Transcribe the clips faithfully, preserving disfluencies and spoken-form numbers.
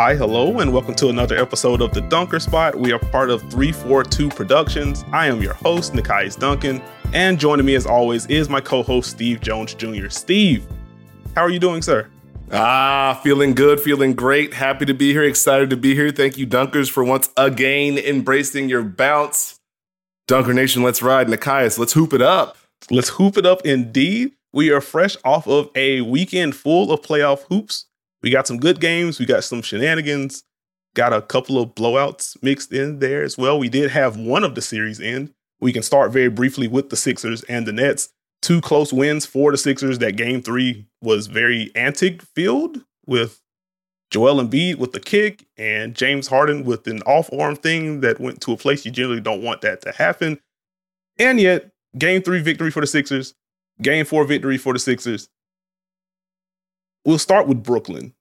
Hi, hello, and welcome to another episode of The Dunker Spot. We are part of three forty-two Productions. I am your host, Nekias Duncan, and joining me as always is my co-host, Steve Jones Junior Steve, how are you doing, sir? Ah, feeling good, feeling great. Happy to be here, excited to be here. Thank you, Dunkers, for once again embracing your bounce. Dunker Nation, let's ride. Nekias, let's hoop it up. Let's hoop it up indeed. We are fresh off of a weekend full of playoff hoops. We got some good games. We got some shenanigans. Got a couple of blowouts mixed in there as well. We did have one of the series end. We can start very briefly with the Sixers and the Nets. Two close wins for the Sixers. That game three was very antic filled with Joel Embiid with the kick and James Harden with an off-arm thing that went to a place you generally don't want that to happen. And yet, game three victory for the Sixers. Game four victory for the Sixers. We'll start with Brooklyn.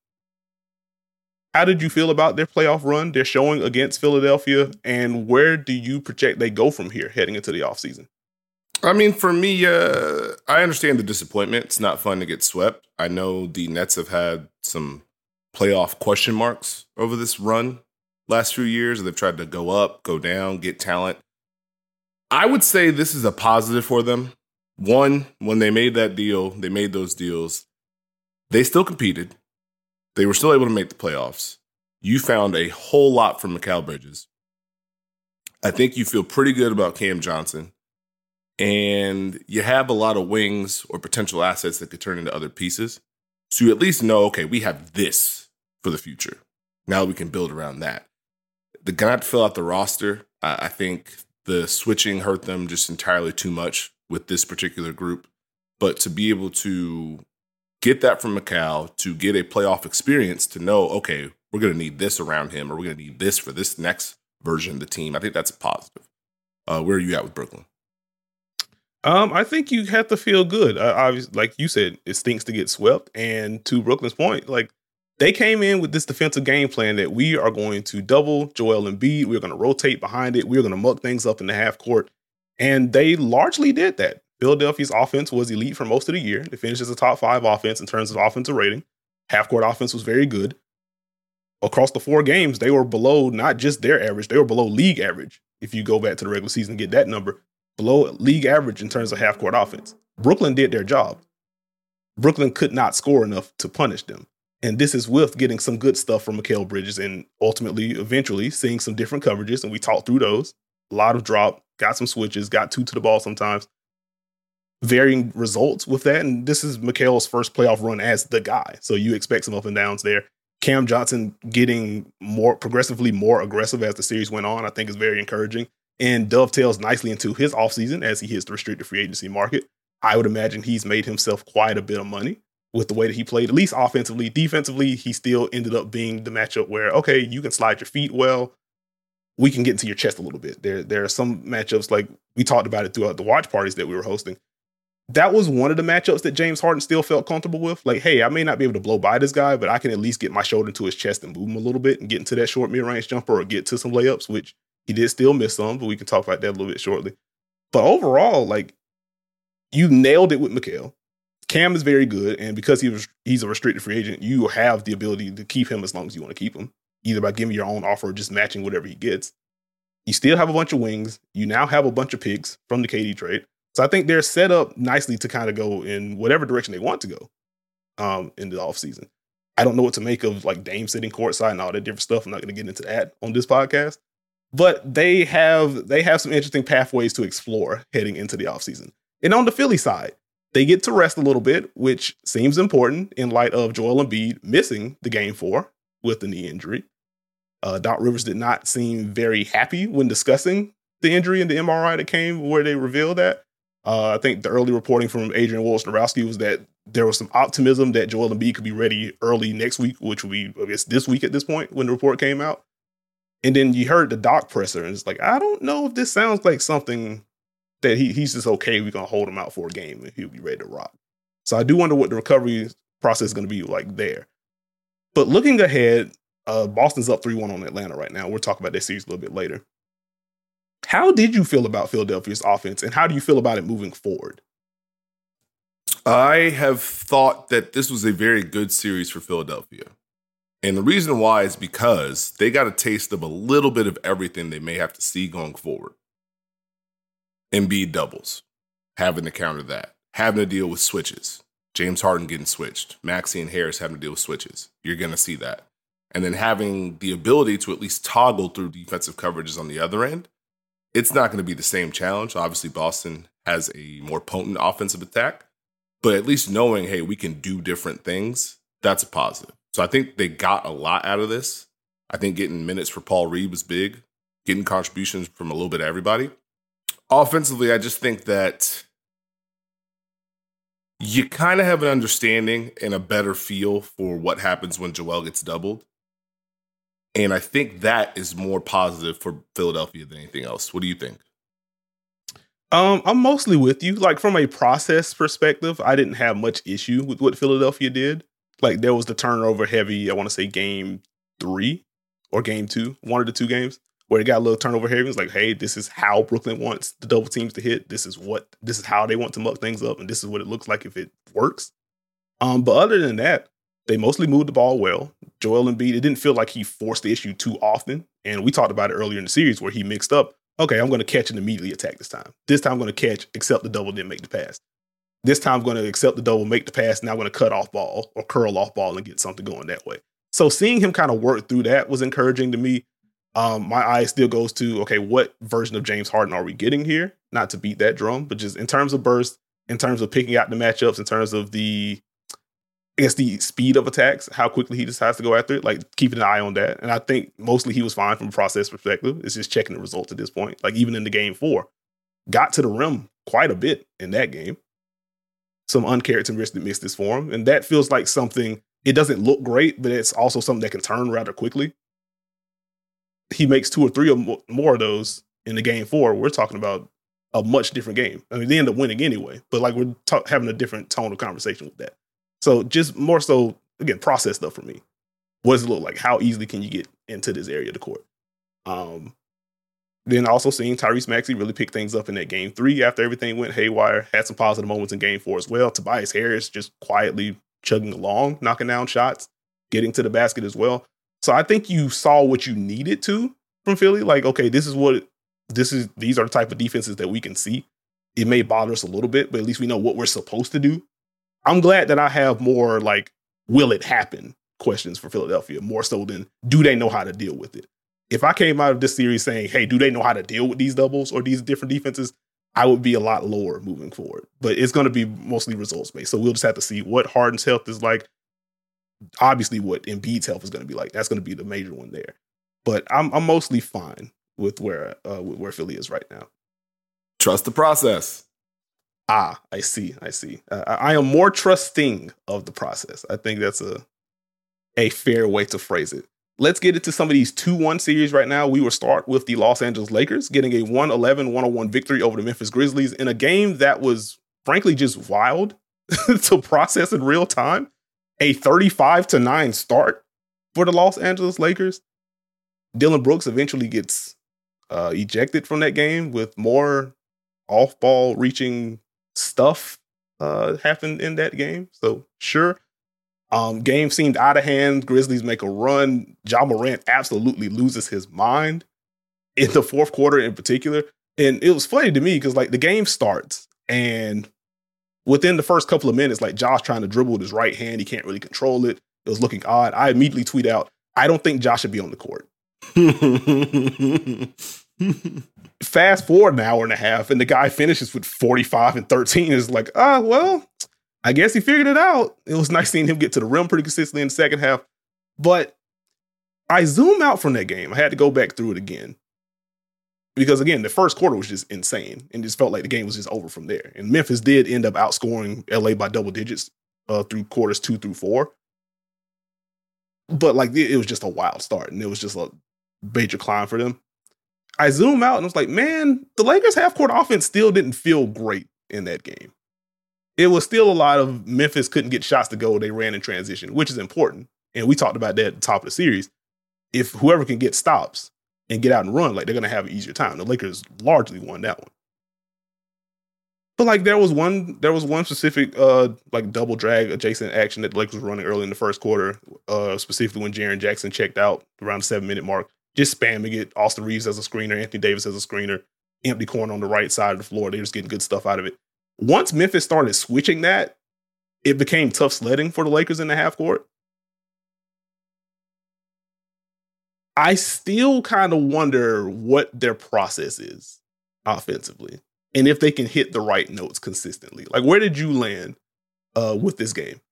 How did you feel about their playoff run, their showing against Philadelphia, and where do you project they go from here heading into the offseason? I mean, for me, uh, I understand the disappointment. It's not fun to get swept. I know the Nets have had some playoff question marks over this run last few years. They've tried to go up, go down, get talent. I would say this is a positive for them. One, when they made that deal, they made those deals, they still competed. They were still able to make the playoffs. You found a whole lot from Mikal Bridges. I think you feel pretty good about Cam Johnson. And you have a lot of wings or potential assets that could turn into other pieces. So you at least know, okay, we have this for the future. Now we can build around that. They're going to have to fill out the roster. I think the switching hurt them just entirely too much with this particular group. But to be able to get that from Mikal, to get a playoff experience, to know, okay, we're going to need this around him, or we're going to need this for this next version of the team. I think that's a positive. Uh, where are you at with Brooklyn? Um, I think you have to feel good. Uh, obviously, like you said, it stinks to get swept. And to Brooklyn's point, like they came in with this defensive game plan that we are going to double Joel Embiid. We're going to rotate behind it. We're going to muck things up in the half court. And they largely did that. Philadelphia's offense was elite for most of the year. They finished as a top five offense in terms of offensive rating. Half court offense was very good. Across the four games, they were below not just their average, they were below league average. If you go back to the regular season and get that number, below league average in terms of half court offense. Brooklyn did their job. Brooklyn could not score enough to punish them. And this is with getting some good stuff from Mikal Bridges and ultimately, eventually, seeing some different coverages. And we talked through those. A lot of drop, got some switches, got two to the ball sometimes. Varying results with that. And this is Mikal's first playoff run as the guy. So you expect some up and downs there. Cam Johnson getting more progressively more aggressive as the series went on, I think is very encouraging and dovetails nicely into his offseason as he hits the restricted free agency market. I would imagine he's made himself quite a bit of money with the way that he played, at least offensively. Defensively, he still ended up being the matchup where, okay, you can slide your feet well. We can get into your chest a little bit. There, there are some matchups, like we talked about it throughout the watch parties that we were hosting. That was one of the matchups that James Harden still felt comfortable with. Like, hey, I may not be able to blow by this guy, but I can at least get my shoulder into his chest and move him a little bit and get into that short mid-range jumper or get to some layups, which he did still miss some, but we can talk about that a little bit shortly. But overall, like, you nailed it with Mikal. Cam is very good, and because he was he's a restricted free agent, you have the ability to keep him as long as you want to keep him, either by giving your own offer or just matching whatever he gets. You still have a bunch of wings. You now have a bunch of picks from the K D trade. So I think they're set up nicely to kind of go in whatever direction they want to go um, in the offseason. I don't know what to make of like Dame sitting courtside and all that different stuff. I'm not going to get into that on this podcast. But they have they have some interesting pathways to explore heading into the offseason. And on the Philly side, they get to rest a little bit, which seems important in light of Joel Embiid missing the game four with the knee injury. Uh, Doc Rivers did not seem very happy when discussing the injury and the M R I that came where they revealed that. Uh, I think the early reporting from Adrian Wojnarowski was that there was some optimism that Joel Embiid could be ready early next week, which will be, I guess, this week at this point when the report came out. And then you heard the Doc presser, and it's like, I don't know if this sounds like something that he he's just okay. We're going to hold him out for a game and he'll be ready to rock. So I do wonder what the recovery process is going to be like there. But looking ahead, uh, Boston's up three one on Atlanta right now. We'll talk about that series a little bit later. How did you feel about Philadelphia's offense, and how do you feel about it moving forward? I have thought that this was a very good series for Philadelphia. And the reason why is because they got a taste of a little bit of everything they may have to see going forward. Embiid doubles, having to counter that, having to deal with switches. James Harden getting switched, Maxey and Harris having to deal with switches. You're going to see that. And then having the ability to at least toggle through defensive coverages on the other end. It's not going to be the same challenge. Obviously, Boston has a more potent offensive attack, but at least knowing, hey, we can do different things, that's a positive. So I think they got a lot out of this. I think getting minutes for Paul Reed was big, getting contributions from a little bit of everybody. Offensively, I just think that you kind of have an understanding and a better feel for what happens when Joel gets doubled. And I think that is more positive for Philadelphia than anything else. What do you think? Um, I'm mostly with you. Like, from a process perspective, I didn't have much issue with what Philadelphia did. Like, there was the turnover heavy, I want to say game three or game two, one of the two games, where it got a little turnover heavy. It's like, hey, this is how Brooklyn wants the double teams to hit. This is what, this is how they want to muck things up. And this is what it looks like if it works. Um, but other than that, they mostly moved the ball well. Joel Embiid, it didn't feel like he forced the issue too often. And we talked about it earlier in the series where he mixed up, okay, I'm going to catch and immediately attack this time. This time I'm going to catch, accept the double, then make the pass. This time I'm going to accept the double, make the pass, now I'm going to cut off ball or curl off ball and get something going that way. So seeing him kind of work through that was encouraging to me. Um, my eye still goes to, okay, what version of James Harden are we getting here? Not to beat that drum, but just in terms of burst, in terms of picking out the matchups, in terms of the, I guess, the speed of attacks, how quickly he decides to go after it, like keeping an eye on that. And I think mostly he was fine from a process perspective. It's just checking the results at this point. Like even in the game four, got to the rim quite a bit in that game. Some uncharacteristic misses for him. And that feels like something, it doesn't look great, but it's also something that can turn rather quickly. He makes two or three or more of those in the game four. We're talking about a much different game. I mean, they end up winning anyway, but like we're ta- having a different tone of conversation with that. So just more so, again, process stuff for me. What does it look like? How easily can you get into this area of the court? Um, then also seeing Tyrese Maxey really pick things up in that game three after everything went haywire. Had some positive moments in game four as well. Tobias Harris just quietly chugging along, knocking down shots, getting to the basket as well. So I think you saw what you needed to from Philly. Like, okay, this is what, this is, these are the type of defenses that we can see. It may bother us a little bit, but at least we know what we're supposed to do. I'm glad that I have more like, will it happen questions for Philadelphia, more so than do they know how to deal with it? If I came out of this series saying, hey, do they know how to deal with these doubles or these different defenses? I would be a lot lower moving forward, but it's going to be mostly results based. So we'll just have to see what Harden's health is like. Obviously what Embiid's health is going to be like. That's going to be the major one there, but I'm, I'm mostly fine with where, uh, with where Philly is right now. Trust the process. Ah, I see. I see. Uh, I am more trusting of the process. I think that's a a fair way to phrase it. Let's get into some of these two one series right now. We will start with the Los Angeles Lakers getting a one eleven one oh one victory over the Memphis Grizzlies in a game that was frankly just wild to process in real time. A thirty-five to nine start for the Los Angeles Lakers. Dillon Brooks eventually gets uh, ejected from that game with more off-ball reaching stuff uh, happened in that game. So sure. Um, game seemed out of hand. Grizzlies make a run. Ja Morant absolutely loses his mind in the fourth quarter in particular. And it was funny to me because like the game starts and within the first couple of minutes, like Josh trying to dribble with his right hand, he can't really control it. It was looking odd. I immediately tweet out, I don't think Josh should be on the court. Fast forward an hour and a half, and the guy finishes with forty-five and thirteen. Is like, ah, oh, well, I guess he figured it out. It was nice seeing him get to the rim pretty consistently in the second half. But I zoom out from that game. I had to go back through it again. Because, again, the first quarter was just insane and just felt like the game was just over from there. And Memphis did end up outscoring L A by double digits uh, through quarters two through four. But, like, it was just a wild start, and it was just a major climb for them. I zoom out, and I was like, man, the Lakers' half-court offense still didn't feel great in that game. It was still a lot of Memphis couldn't get shots to go. They ran in transition, which is important. And we talked about that at the top of the series. If whoever can get stops and get out and run, like they're going to have an easier time. The Lakers largely won that one. But like there was one, there was one specific uh like double drag adjacent action that the Lakers were running early in the first quarter, uh specifically when Jaren Jackson checked out around the seven minute mark, just spamming it. Austin Reeves as a screener, Anthony Davis as a screener, empty corner on the right side of the floor. They're just getting good stuff out of it. Once Memphis started switching that, it became tough sledding for the Lakers in the half court. I still kind of wonder what their process is offensively and if they can hit the right notes consistently. Like, where did you land uh, with this game?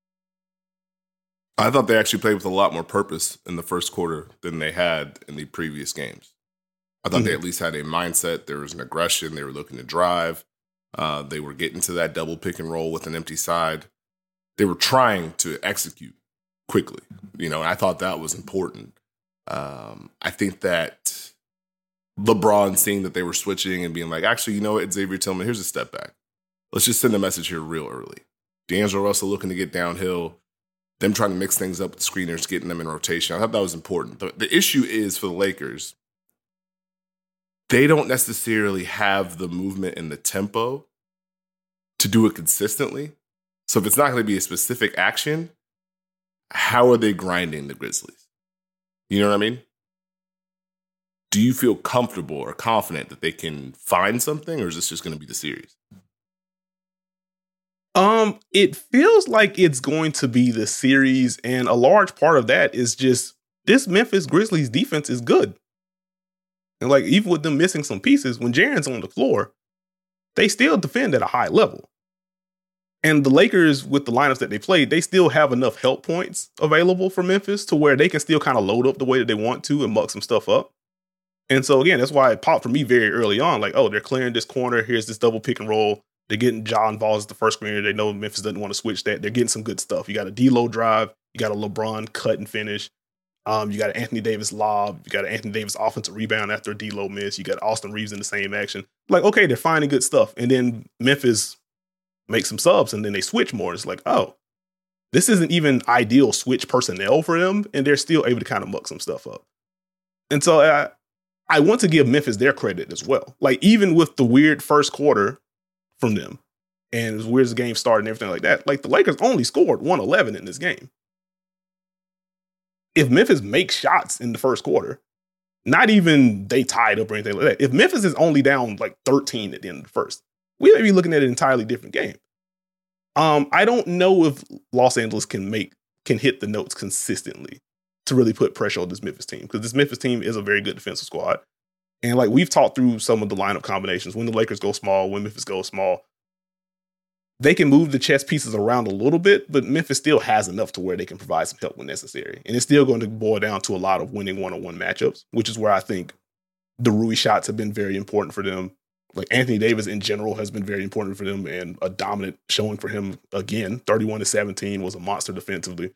I thought they actually played with a lot more purpose in the first quarter than they had in the previous games. I thought mm-hmm. they at least had a mindset. There was an aggression. They were looking to drive. Uh, they were getting to that double pick and roll with an empty side. They were trying to execute quickly. You know, and I thought that was important. Um, I think that LeBron seeing that they were switching and being like, actually, you know what, Xavier Tillman, here's a step back. Let's just send a message here real early. D'Angelo Russell looking to get downhill, them trying to mix things up with screeners, getting them in rotation. I thought that was important. The, the issue is for the Lakers, they don't necessarily have the movement and the tempo to do it consistently. So if it's not going to be a specific action, how are they grinding the Grizzlies? You know what I mean? Do you feel comfortable or confident that they can find something, or is this just going to be the series? Um, it feels like it's going to be the series, and a large part of that is just this Memphis Grizzlies defense is good. And like, even with them missing some pieces, when Jaren's on the floor, they still defend at a high level. And the Lakers, with the lineups that they played, they still have enough help points available for Memphis to where they can still kind of load up the way that they want to and muck some stuff up. And so, again, that's why it popped for me very early on. Like, oh, they're clearing this corner. Here's this double pick and roll. They're getting Ja involved as the first screener. They know Memphis doesn't want to switch that. They're getting some good stuff. You got a D-Lo drive. You got a LeBron cut and finish. Um, you got an Anthony Davis lob. You got an Anthony Davis offensive rebound after a D-Lo miss. You got Austin Reeves in the same action. Like, okay, they're finding good stuff. And then Memphis make some subs, and then they switch more. It's like, oh, this isn't even ideal switch personnel for them, and they're still able to kind of muck some stuff up. And so I, I want to give Memphis their credit as well. Like, even with the weird first quarter from them, and as weird as the game started and everything like that, like, the Lakers only scored one eleven in this game. If Memphis makes shots in the first quarter, not even they tied up or anything like that. If Memphis is only down like thirteen at the end of the first, we may be looking at an entirely different game. Um, I don't know if Los Angeles can make can hit the notes consistently to really put pressure on this Memphis team, because this Memphis team is a very good defensive squad. And like, we've talked through some of the lineup combinations, when the Lakers go small, when Memphis goes small, they can move the chess pieces around a little bit, but Memphis still has enough to where they can provide some help when necessary. And it's still going to boil down to a lot of winning one-on-one matchups, which is where I think the Rui shots have been very important for them. Like, Anthony Davis in general has been very important for them, and a dominant showing for him again. thirty-one to seventeen was a monster defensively.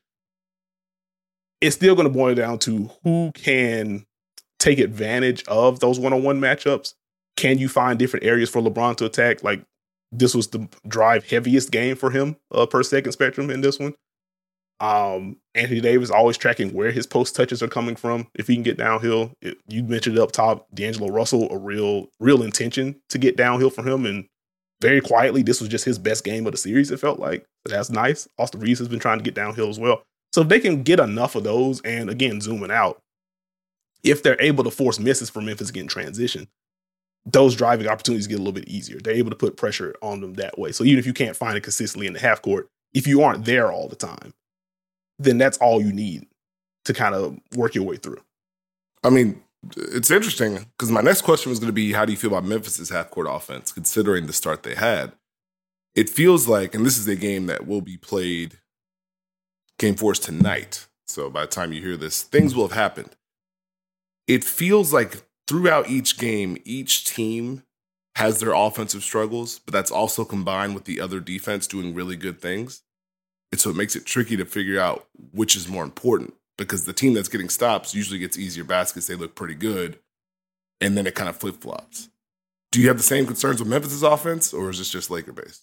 It's still going to boil down to who can take advantage of those one-on-one matchups. Can you find different areas for LeBron to attack? Like, this was the drive heaviest game for him uh, per second spectrum in this one. Um, Anthony Davis always tracking where his post touches are coming from. If he can get downhill, it, you mentioned it up top, D'Angelo Russell, a real, real intention to get downhill for him. And very quietly, this was just his best game of the series, it felt like. So that's nice. Austin Reeves has been trying to get downhill as well. So if they can get enough of those, and again, zooming out, if they're able to force misses for Memphis again transition, those driving opportunities get a little bit easier. They're able to put pressure on them that way. So even if you can't find it consistently in the half court, if you aren't there all the time, then that's all you need to kind of work your way through. I mean, it's interesting because my next question was going to be, how do you feel about Memphis's half-court offense, considering the start they had? It feels like, and this is a game that will be played, game four is tonight. So by the time you hear this, things will have happened. It feels like throughout each game, each team has their offensive struggles, but that's also combined with the other defense doing really good things. And so it makes it tricky to figure out which is more important, because the team that's getting stops usually gets easier baskets. They look pretty good. And then it kind of flip-flops. Do you have the same concerns with Memphis' offense, or is this just Laker-based?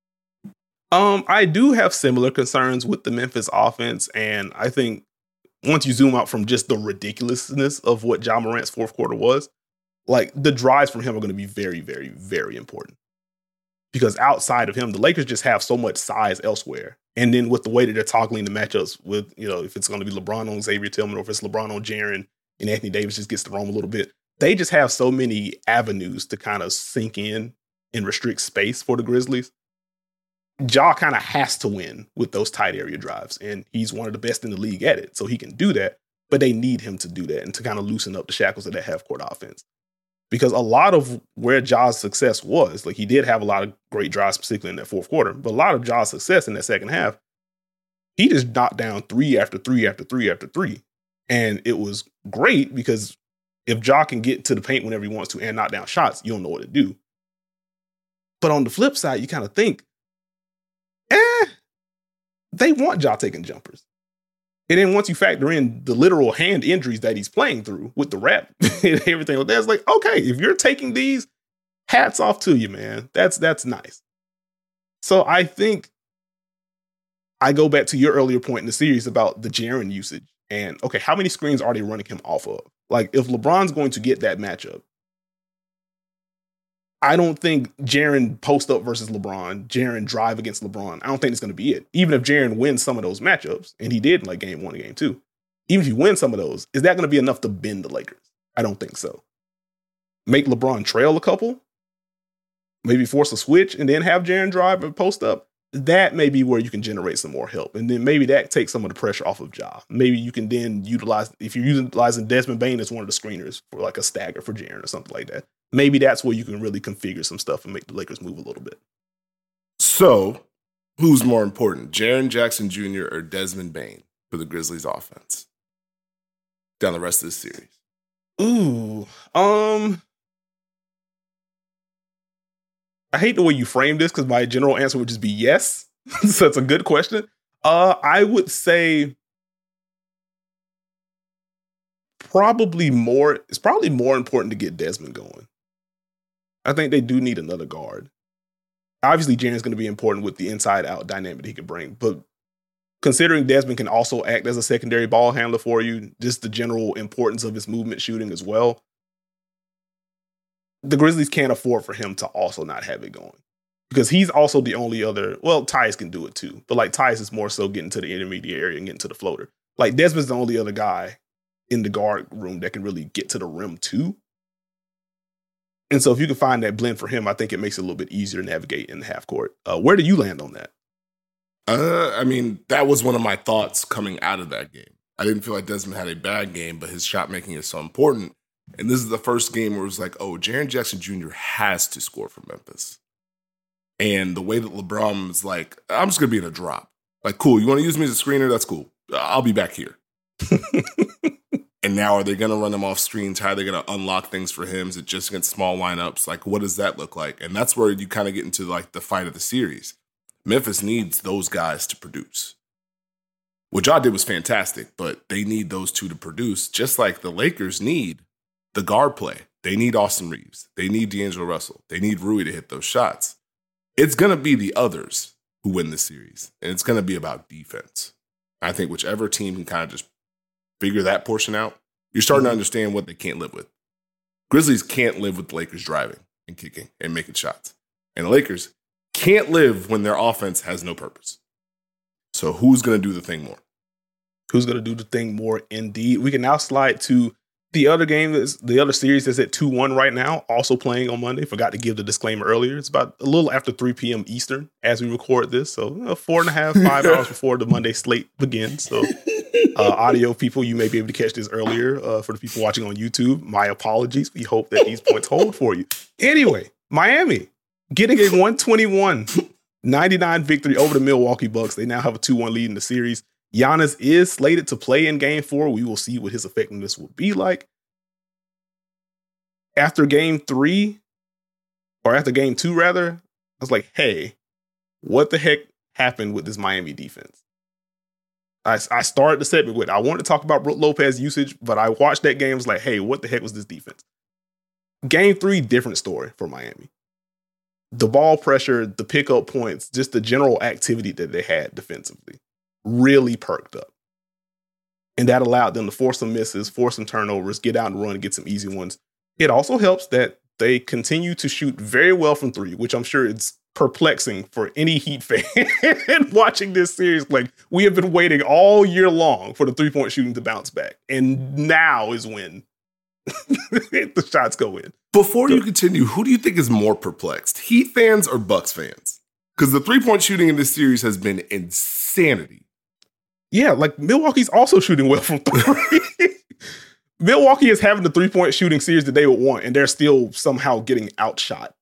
Um, I do have similar concerns with the Memphis offense. And I think once you zoom out from just the ridiculousness of what Ja Morant's fourth quarter was, like, the drives from him are going to be very, very, very important. because outside of him, the Lakers just have so much size elsewhere. And then with the way that they're toggling the matchups with, you know, if it's going to be LeBron on Xavier Tillman or if it's LeBron on Jaren and Anthony Davis just gets to roam a little bit, they just have so many avenues to kind of sink in and restrict space for the Grizzlies. Ja kind of has to win with those tight area drives, and he's one of the best in the league at it, so he can do that, but they need him to do that and to kind of loosen up the shackles of that half-court offense. Because a lot of where Ja's success was, like he did have a lot of great drives, particularly in that fourth quarter, but a lot of Ja's success in that second half, he just knocked down three after three after three after three. And it was great because if Ja can get to the paint whenever he wants to and knock down shots, you don't know what to do. But on the flip side, you kind of think, eh, they want Ja taking jumpers. And then once you factor in the literal hand injuries that he's playing through with the rep and everything like that, it's like, okay, if you're taking these, hats off to you, man. That's that's nice. So I think I go back to your earlier point in the series about the Jaren usage. And okay, how many screens are they running him off of? Like, if LeBron's going to get that matchup, I don't think Jaren post up versus LeBron, Jaren drive against LeBron. I don't think it's going to be it. Even if Jaren wins some of those matchups, and he did in like game one and game two, even if he wins some of those, is that going to be enough to bend the Lakers? I don't think so. Make LeBron trail a couple, maybe force a switch, and then have Jaren drive and post up. That may be where you can generate some more help. And then maybe that takes some of the pressure off of Ja. Maybe you can then utilize, if you're utilizing Desmond Bane as one of the screeners for like a stagger for Jaren or something like that. Maybe that's where you can really configure some stuff and make the Lakers move a little bit. So, who's more important, Jaren Jackson Junior or Desmond Bane for the Grizzlies offense down the rest of the series? Ooh, um, I hate the way you frame this because my general answer would just be yes. So it's a good question. Uh, I would say probably more. It's probably more important to get Desmond going. I think they do need another guard. Obviously, Jaren's going to be important with the inside-out dynamic he can bring, but considering Desmond can also act as a secondary ball handler for you, just the general importance of his movement shooting as well, the Grizzlies can't afford for him to also not have it going. Because he's also the only other, well, Tyus can do it too, but like Tyus is more so getting to the intermediate area and getting to the floater. Like Desmond's the only other guy in the guard room that can really get to the rim too. And so if you can find that blend for him, I think it makes it a little bit easier to navigate in the half court. Uh, where do you land on that? Uh, I mean, that was one of my thoughts coming out of that game. I didn't feel like Desmond had a bad game, but his shot making is so important. And this is the first game where it was like, oh, Jaren Jackson Junior has to score for Memphis. And the way that LeBron was like, I'm just going to be in a drop. Like, cool, you want to use me as a screener? That's cool. I'll be back here. And now are they going to run him off screens? How are they going to unlock things for him? Is it just against small lineups? Like, what does that look like? And that's where you kind of get into like the fight of the series. Memphis needs those guys to produce. What Ja did was fantastic, but they need those two to produce, just like the Lakers need the guard play. They need Austin Reeves. They need D'Angelo Russell. They need Rui to hit those shots. It's going to be the others who win this series, and it's going to be about defense. I think whichever team can kind of just figure that portion out, you're starting to understand what they can't live with. Grizzlies can't live with the Lakers driving and kicking and making shots. And the Lakers can't live when their offense has no purpose. So who's going to do the thing more? Who's going to do the thing more indeed? We can now slide to the other game, that's the other series that's at two one right now, also playing on Monday. Forgot to give the disclaimer earlier. It's about a little after three p.m. Eastern as we record this. So you know, four and a half, five hours before the Monday slate begins. So uh, audio people, you may be able to catch this earlier. Uh, for the people watching on YouTube, my apologies. We hope that these points hold for you. Anyway, Miami getting a one twenty-one ninety-nine victory over the Milwaukee Bucks. They now have a two one lead in the series. Giannis is slated to play in game four. We will see what his effectiveness will be like. After game three, or after game two, rather, I was like, hey, what the heck happened with this Miami defense? I, I started the segment with, I wanted to talk about Brook Lopez usage, but I watched that game, was like, hey, what the heck was this defense? Game three, different story for Miami. The ball pressure, the pickup points, just the general activity that they had defensively really perked up. And that allowed them to force some misses, force some turnovers, get out and run and get some easy ones. It also helps that they continue to shoot very well from three, which I'm sure it's perplexing for any Heat fan watching this series. Like, we have been waiting all year long for the three-point shooting to bounce back. And now is when the shots go in. Before go. you continue, who do you think is more perplexed? Heat fans or Bucks fans? Because the three-point shooting in this series has been insanity. Yeah, like Milwaukee's also shooting well from three. Milwaukee is having the three-point shooting series that they would want, and they're still somehow getting outshot,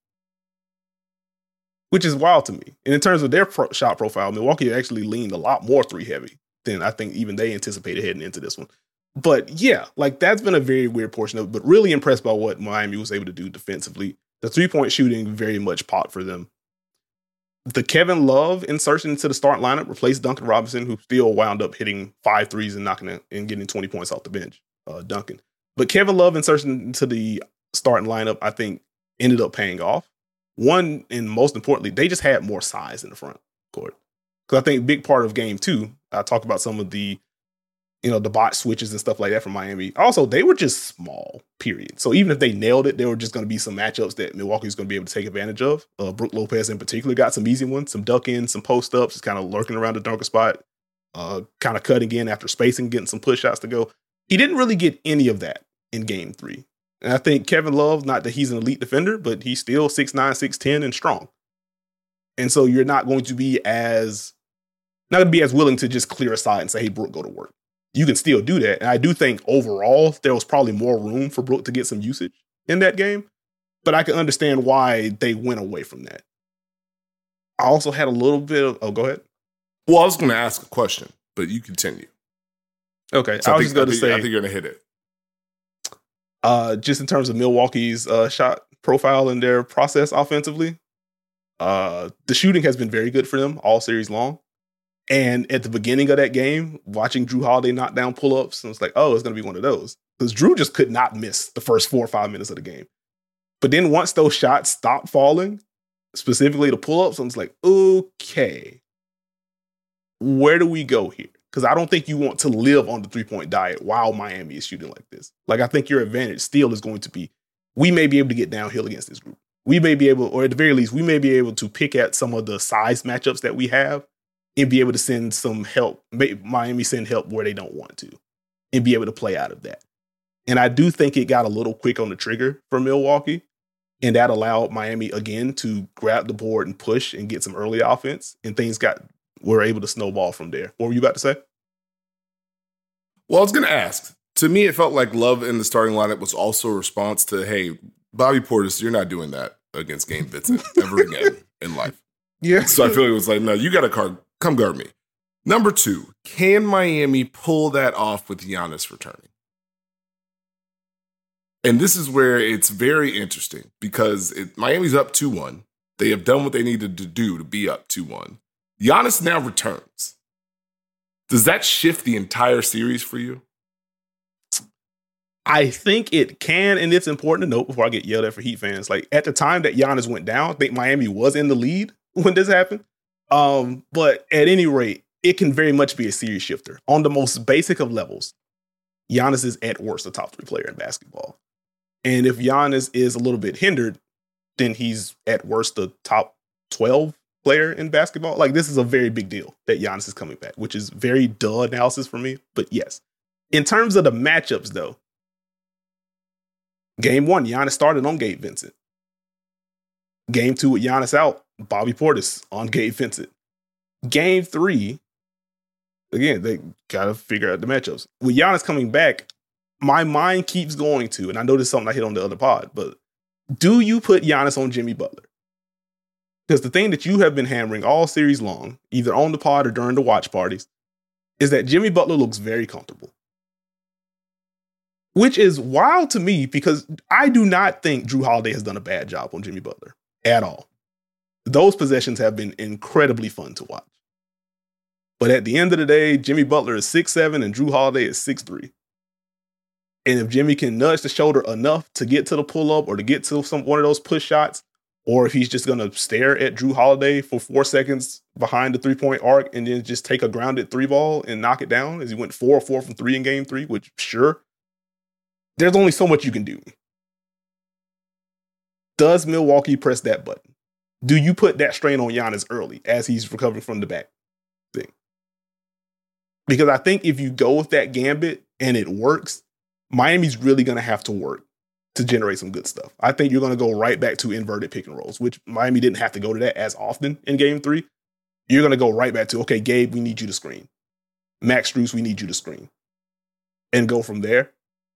which is wild to me. And in terms of their pro- shot profile, Milwaukee actually leaned a lot more three-heavy than I think even they anticipated heading into this one. But yeah, like that's been a very weird portion of it, but really impressed by what Miami was able to do defensively. The three-point shooting very much popped for them. The Kevin Love insertion into the start lineup replaced Duncan Robinson, who still wound up hitting five threes and knocking it and getting twenty points off the bench. Uh, Duncan. But Kevin Love insertion into the starting lineup, I think, ended up paying off. One, and most importantly, they just had more size in the front court. Because I think a big part of game two, I talked about some of the, you know, the bot switches and stuff like that from Miami. Also, they were just small, period. So even if they nailed it, there were just going to be some matchups that Milwaukee was going to be able to take advantage of. Uh, Brook Lopez in particular got some easy ones, some duck-ins, some post-ups, just kind of lurking around the dunker spot, uh, kind of cutting in after spacing, getting some push shots to go. He didn't really get any of that in game three. And I think Kevin Love, not that he's an elite defender, but he's still six nine, six ten and strong. And so you're not going to be as, not going to be as willing to just clear aside and say, hey, Brook, go to work. You can still do that. And I do think overall there was probably more room for Brook to get some usage in that game. But I can understand why they went away from that. I also had a little bit of, oh, go ahead. Well, I was going to ask a question, but you continue. Okay, so I I was think, just going to think, say, I think you're going to hit it. Uh, just in terms of Milwaukee's uh, shot profile and their process offensively, uh, the shooting has been very good for them all series long. And at the beginning of that game, watching Jrue Holiday knock down pull-ups, and it's like, oh, it's going to be one of those. Because Jrue just could not miss the first four or five minutes of the game. But then once those shots stopped falling, specifically the pull-ups, I was like, okay, where do we go here? Because I don't think you want to live on the three-point diet while Miami is shooting like this. Like, I think your advantage still is going to be, we may be able to get downhill against this group. We may be able, or at the very least, we may be able to pick at some of the size matchups that we have and be able to send some help, make Miami send help where they don't want to, and be able to play out of that. And I do think it got a little quick on the trigger for Milwaukee, and that allowed Miami, again, to grab the board and push and get some early offense, and things got, were able to snowball from there. What were you about to say? Well, I was going to ask. To me, it felt like Love in the starting lineup was also a response to, hey, Bobby Portis, you're not doing that against Gabe Vincent ever again in life. Yeah. So I feel like it was like, no, you got to guard, come guard me. Number two, can Miami pull that off with Giannis returning? And this is where it's very interesting because it, Miami's up two one. They have done what they needed to do to be up two one. Giannis now returns. Does that shift the entire series for you? I think it can, and it's important to note before I get yelled at for Heat fans. Like, at the time that Giannis went down, I think Miami was in the lead when this happened. Um, but at any rate, it can very much be a series shifter. On the most basic of levels, Giannis is at worst a top three player in basketball. And if Giannis is a little bit hindered, then he's at worst the top twelve player in basketball. Like, this is a very big deal that Giannis is coming back, which is very dull analysis for me. But yes, in terms of the matchups, though, game one, Giannis started on Gabe Vincent. Game two with Giannis out, Bobby Portis on Gabe Vincent. Game three, again, they got to figure out the matchups. With Giannis coming back, my mind keeps going to, and I know this is something I hit on the other pod, but do you put Giannis on Jimmy Butler? Because the thing that you have been hammering all series long, either on the pod or during the watch parties, is that Jimmy Butler looks very comfortable. Which is wild to me because I do not think Jrue Holiday has done a bad job on Jimmy Butler at all. Those possessions have been incredibly fun to watch. But at the end of the day, Jimmy Butler is six seven and Jrue Holiday is six three. And if Jimmy can nudge the shoulder enough to get to the pull-up or to get to some one of those push shots, or if he's just going to stare at Jrue Holiday for four seconds behind the three-point arc and then just take a grounded three ball and knock it down as he went four or four from three in game three, which sure, there's only so much you can do. Does Milwaukee press that button? Do you put that strain on Giannis early as he's recovering from the back thing? Because I think if you go with that gambit and it works, Miami's really going to have to work to generate some good stuff. I think you're going to go right back to inverted pick and rolls, which Miami didn't have to go to that as often in game three. You're going to go right back to, okay, Gabe, we need you to screen. Max Strus, we need you to screen. And go from there.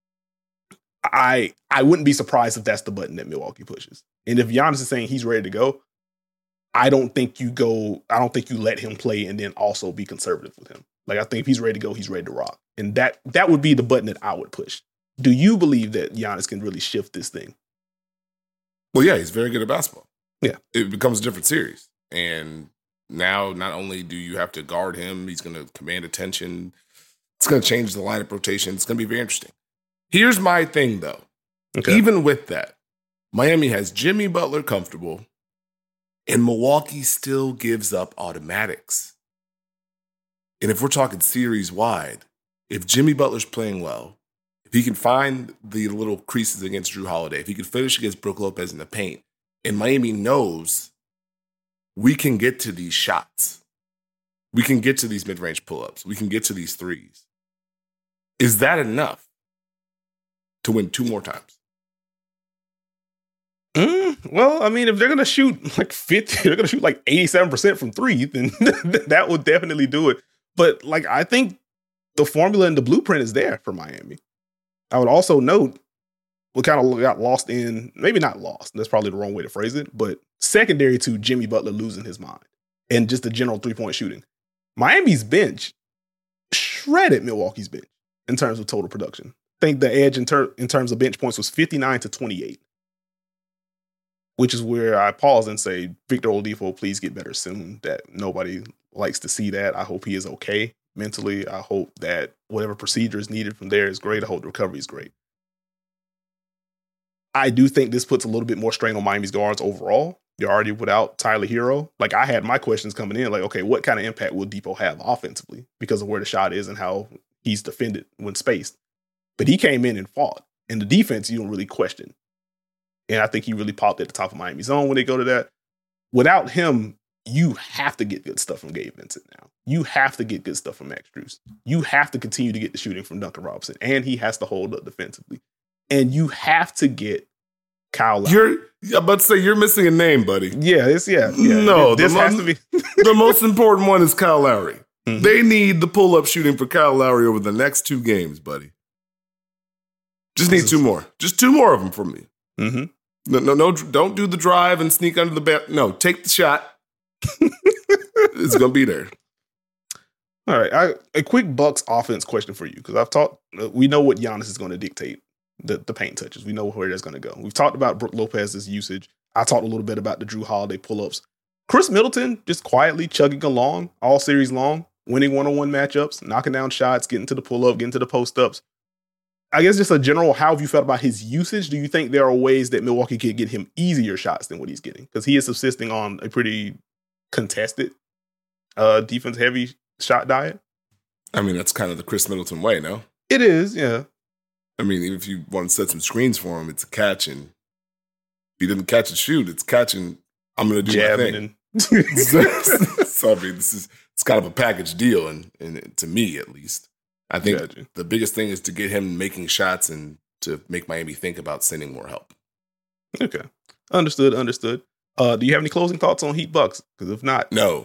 I I wouldn't be surprised if that's the button that Milwaukee pushes. And if Giannis is saying he's ready to go, I don't think you go, I don't think you let him play and then also be conservative with him. Like, I think if he's ready to go, he's ready to rock. And that that would be the button that I would push. Do you believe that Giannis can really shift this thing? Well, yeah, he's very good at basketball. Yeah. It becomes a different series. And now not only do you have to guard him, he's going to command attention. It's going to change the lineup rotation. It's going to be very interesting. Here's my thing, though. Okay. Even with that, Miami has Jimmy Butler comfortable, and Milwaukee still gives up automatics. And if we're talking series-wide, if Jimmy Butler's playing well, if he can find the little creases against Jrue Holiday, if he can finish against Brook Lopez in the paint, and Miami knows we can get to these shots, we can get to these mid-range pull-ups, we can get to these threes, is that enough to win two more times? Mm, well, I mean, if they're going to shoot like fifty, they're going to shoot like eighty-seven percent from three, then that would definitely do it. But like, I think the formula and the blueprint is there for Miami. I would also note what kind of got lost in, maybe not lost, that's probably the wrong way to phrase it, but secondary to Jimmy Butler losing his mind and just the general three-point shooting. Miami's bench shredded Milwaukee's bench in terms of total production. I think the edge in, ter- in terms of bench points was fifty-nine to twenty-eight, which is where I pause and say, Victor Oladipo, please get better soon. That nobody likes to see that. I hope he is okay mentally. I hope that whatever procedure is needed from there is great. I hope the recovery is great. I do think this puts a little bit more strain on Miami's guards overall. You're already without Tyler Hero. Like, I had my questions coming in, like, okay, what kind of impact will Depot have offensively because of where the shot is and how he's defended when spaced? But he came in and fought. And the defense, you don't really question. And I think he really popped at the top of Miami's zone when they go to that. Without him, you have to get good stuff from Gabe Vincent now. You have to get good stuff from Max Strus. You have to continue to get the shooting from Duncan Robinson. And he has to hold up defensively. And you have to get Kyle Lowry. You're I'm about to say you're missing a name, buddy. Yeah, it's yeah. yeah. No, this the has mo- to be the most important one is Kyle Lowry. Mm-hmm. They need the pull-up shooting for Kyle Lowry over the next two games, buddy. Just need two more. Just two more of them from me. Mm-hmm. No, no, no, don't do the drive and sneak under the bat. No, take the shot. It's going to be there. All right. I, a quick Bucks offense question for you, because I've talked, we know what Giannis is going to dictate, the, the paint touches. We know where that's going to go. We've talked about Brook Lopez's usage. I talked a little bit about the Jrue Holiday pull-ups. Chris Middleton just quietly chugging along all series long, winning one-on-one matchups, knocking down shots, getting to the pull-up, getting to the post-ups. I guess just a general, how have you felt about his usage? Do you think there are ways that Milwaukee could get him easier shots than what he's getting? Because he is subsisting on a pretty contested, uh, defense-heavy shot diet. I mean, that's kind of the Chris Middleton way, no? It is, yeah. I mean, even if you want to set some screens for him, it's a catch. And if he doesn't catch and shoot, it's catching. I'm going to do Jabbing my thing. And so, I mean, this is it's kind of a package deal, and, and to me, at least. I think gotcha. The biggest thing is to get him making shots and to make Miami think about sending more help. Okay. Understood, understood. Uh, do you have any closing thoughts on Heat Bucks? Because if not... No.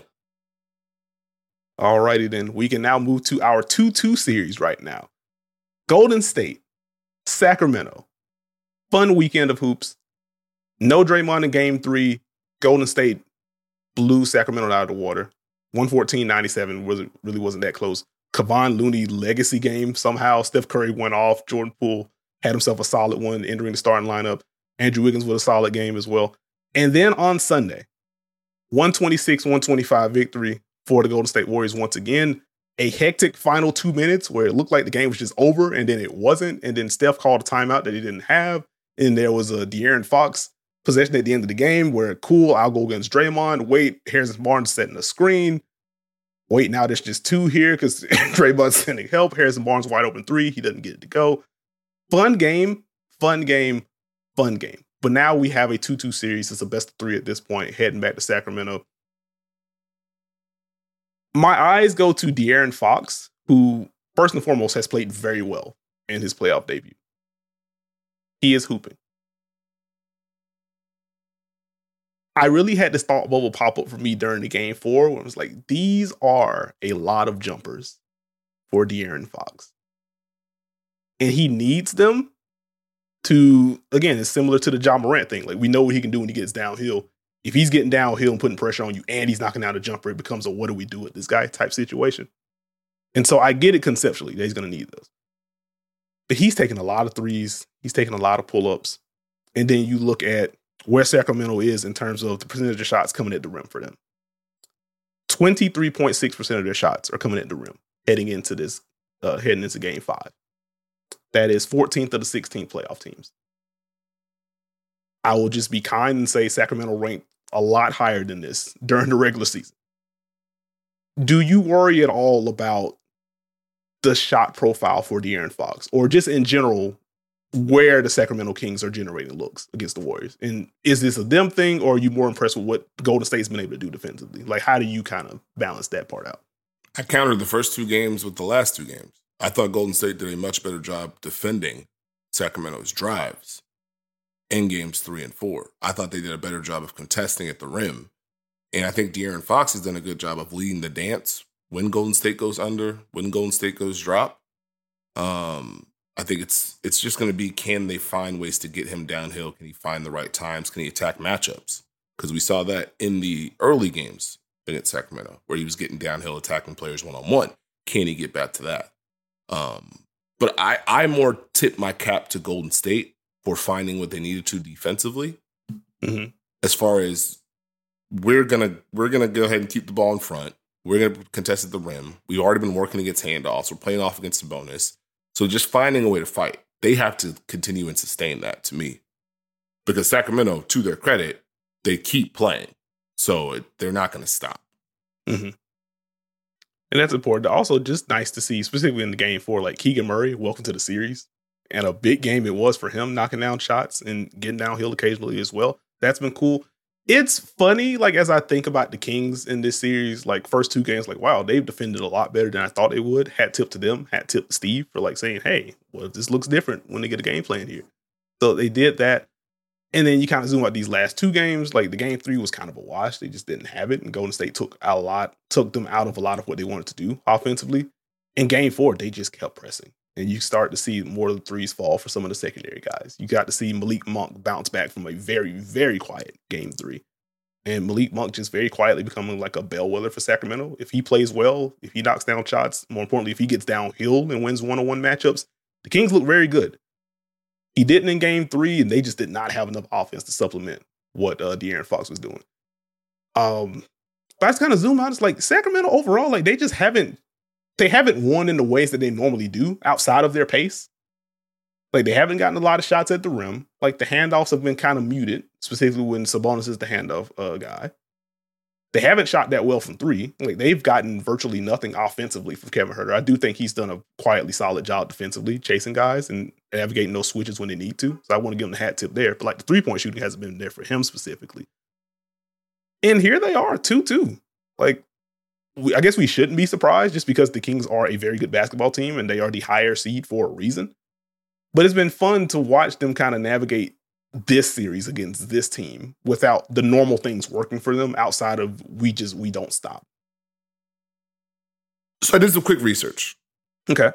All righty then. We can now move to our two two series right now. Golden State, Sacramento. Fun weekend of hoops. No Draymond in game three. Golden State blew Sacramento out of the water. one fourteen ninety-seven was, really wasn't that close. Kevon Looney legacy game. Somehow Steph Curry went off. Jordan Poole had himself a solid one entering the starting lineup. Andrew Wiggins with a solid game as well. And then on Sunday, one twenty-six one twenty-five victory for the Golden State Warriors once again. A hectic final two minutes where it looked like the game was just over and then it wasn't. And then Steph called a timeout that he didn't have. And there was a De'Aaron Fox possession at the end of the game where, cool, I'll go against Draymond. Wait, Harrison Barnes setting a screen. Wait, now there's just two here because Draymond's sending help. Harrison Barnes wide open three. He doesn't get it to go. Fun game, fun game, fun game. But now we have a two two series. It's a best of three at this point, heading back to Sacramento. My eyes go to De'Aaron Fox, who first and foremost has played very well in his playoff debut. He is hooping. I really had this thought bubble pop up for me during the game four when it was like, these are a lot of jumpers for De'Aaron Fox. And he needs them to, again, it's similar to the Ja Morant thing. Like, we know what he can do when he gets downhill. If he's getting downhill and putting pressure on you and he's knocking down a jumper, it becomes a what do we do with this guy type situation. And so I get it conceptually that he's going to need those. But he's taking a lot of threes. He's taking a lot of pull-ups. And then you look at where Sacramento is in terms of the percentage of shots coming at the rim for them. twenty-three point six percent of their shots are coming at the rim heading into this, uh, heading into game five. That is fourteenth of the sixteen playoff teams. I will just be kind and say Sacramento ranked a lot higher than this during the regular season. Do you worry at all about the shot profile for De'Aaron Fox, or just in general, where the Sacramento Kings are generating looks against the Warriors? And is this a them thing, or are you more impressed with what Golden State's been able to do defensively? Like, how do you kind of balance that part out? I countered the first two games with the last two games. I thought Golden State did a much better job defending Sacramento's drives in games three and four. I thought they did a better job of contesting at the rim. And I think De'Aaron Fox has done a good job of leading the dance when Golden State goes under, when Golden State goes drop. Um, I think it's it's just going to be, can they find ways to get him downhill? Can he find the right times? Can he attack matchups? Because we saw that in the early games against Sacramento, where he was getting downhill, attacking players one-on-one. Can he get back to that? Um, but I, I more tip my cap to Golden State for finding what they needed to defensively. Mm-hmm. As far as we're gonna we're gonna go ahead and keep the ball in front. We're gonna contest at the rim. We've already been working against handoffs. We're playing off against the bonus. So just finding a way to fight. They have to continue and sustain that, to me, because Sacramento, to their credit, they keep playing, so it, they're not going to stop. Mm-hmm. And that's important. Also, just nice to see, specifically in the game four, like Keegan Murray, welcome to the series. And a big game it was for him, knocking down shots and getting downhill occasionally as well. That's been cool. It's funny, like, as I think about the Kings in this series, like, first two games, like, wow, they've defended a lot better than I thought they would. Hat tip to them. Hat tip to Steve for, like, saying, hey, well, this looks different when they get a game plan here. So they did that. And then you kind of zoom out these last two games. Like, the game three was kind of a wash. They just didn't have it. And Golden State took a lot, took them out of a lot of what they wanted to do offensively. In game four, they just kept pressing. And you start to see more of the threes fall for some of the secondary guys. You got to see Malik Monk bounce back from a very, very quiet game three. And Malik Monk just very quietly becoming like a bellwether for Sacramento. If he plays well, if he knocks down shots, more importantly, if he gets downhill and wins one-on-one matchups, the Kings look very good. He didn't in game three, and they just did not have enough offense to supplement what uh, De'Aaron Fox was doing. Um, but I just kind of zoom out. It's like Sacramento overall, like they just haven't, they haven't won in the ways that they normally do outside of their pace. Like, they haven't gotten a lot of shots at the rim. Like, the handoffs have been kind of muted, specifically when Sabonis is the handoff uh, guy. They haven't shot that well from three. Like, they've gotten virtually nothing offensively from Kevin Huerter. I do think he's done a quietly solid job defensively, chasing guys and navigating those switches when they need to. So I want to give him the hat tip there. But, like, the three-point shooting hasn't been there for him specifically. And here they are, two two. Like, we, I guess we shouldn't be surprised just because the Kings are a very good basketball team and they are the higher seed for a reason. But it's been fun to watch them kind of navigate this series against this team without the normal things working for them outside of we just, we don't stop. So I did some quick research. Okay.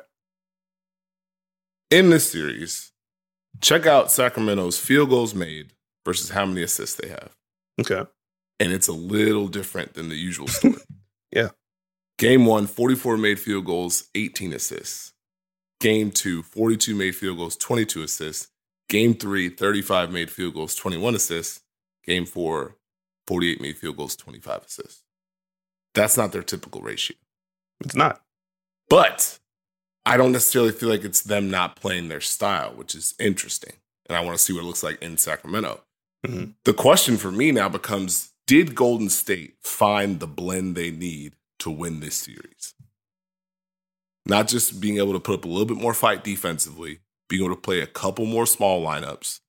In this series, check out Sacramento's field goals made versus how many assists they have. Okay. And it's a little different than the usual story. Yeah. Game one, forty-four made field goals, eighteen assists. Game two, forty-two made field goals, twenty-two assists. Game three, thirty-five made field goals, twenty-one assists. Game four, forty-eight made field goals, twenty-five assists. That's not their typical ratio. It's not. But I don't necessarily feel like it's them not playing their style, which is interesting. And I want to see what it looks like in Sacramento. Mm-hmm. The question for me now becomes, did Golden State find the blend they need to win this series? Not just being able to put up a little bit more fight defensively, being able to play a couple more small lineups,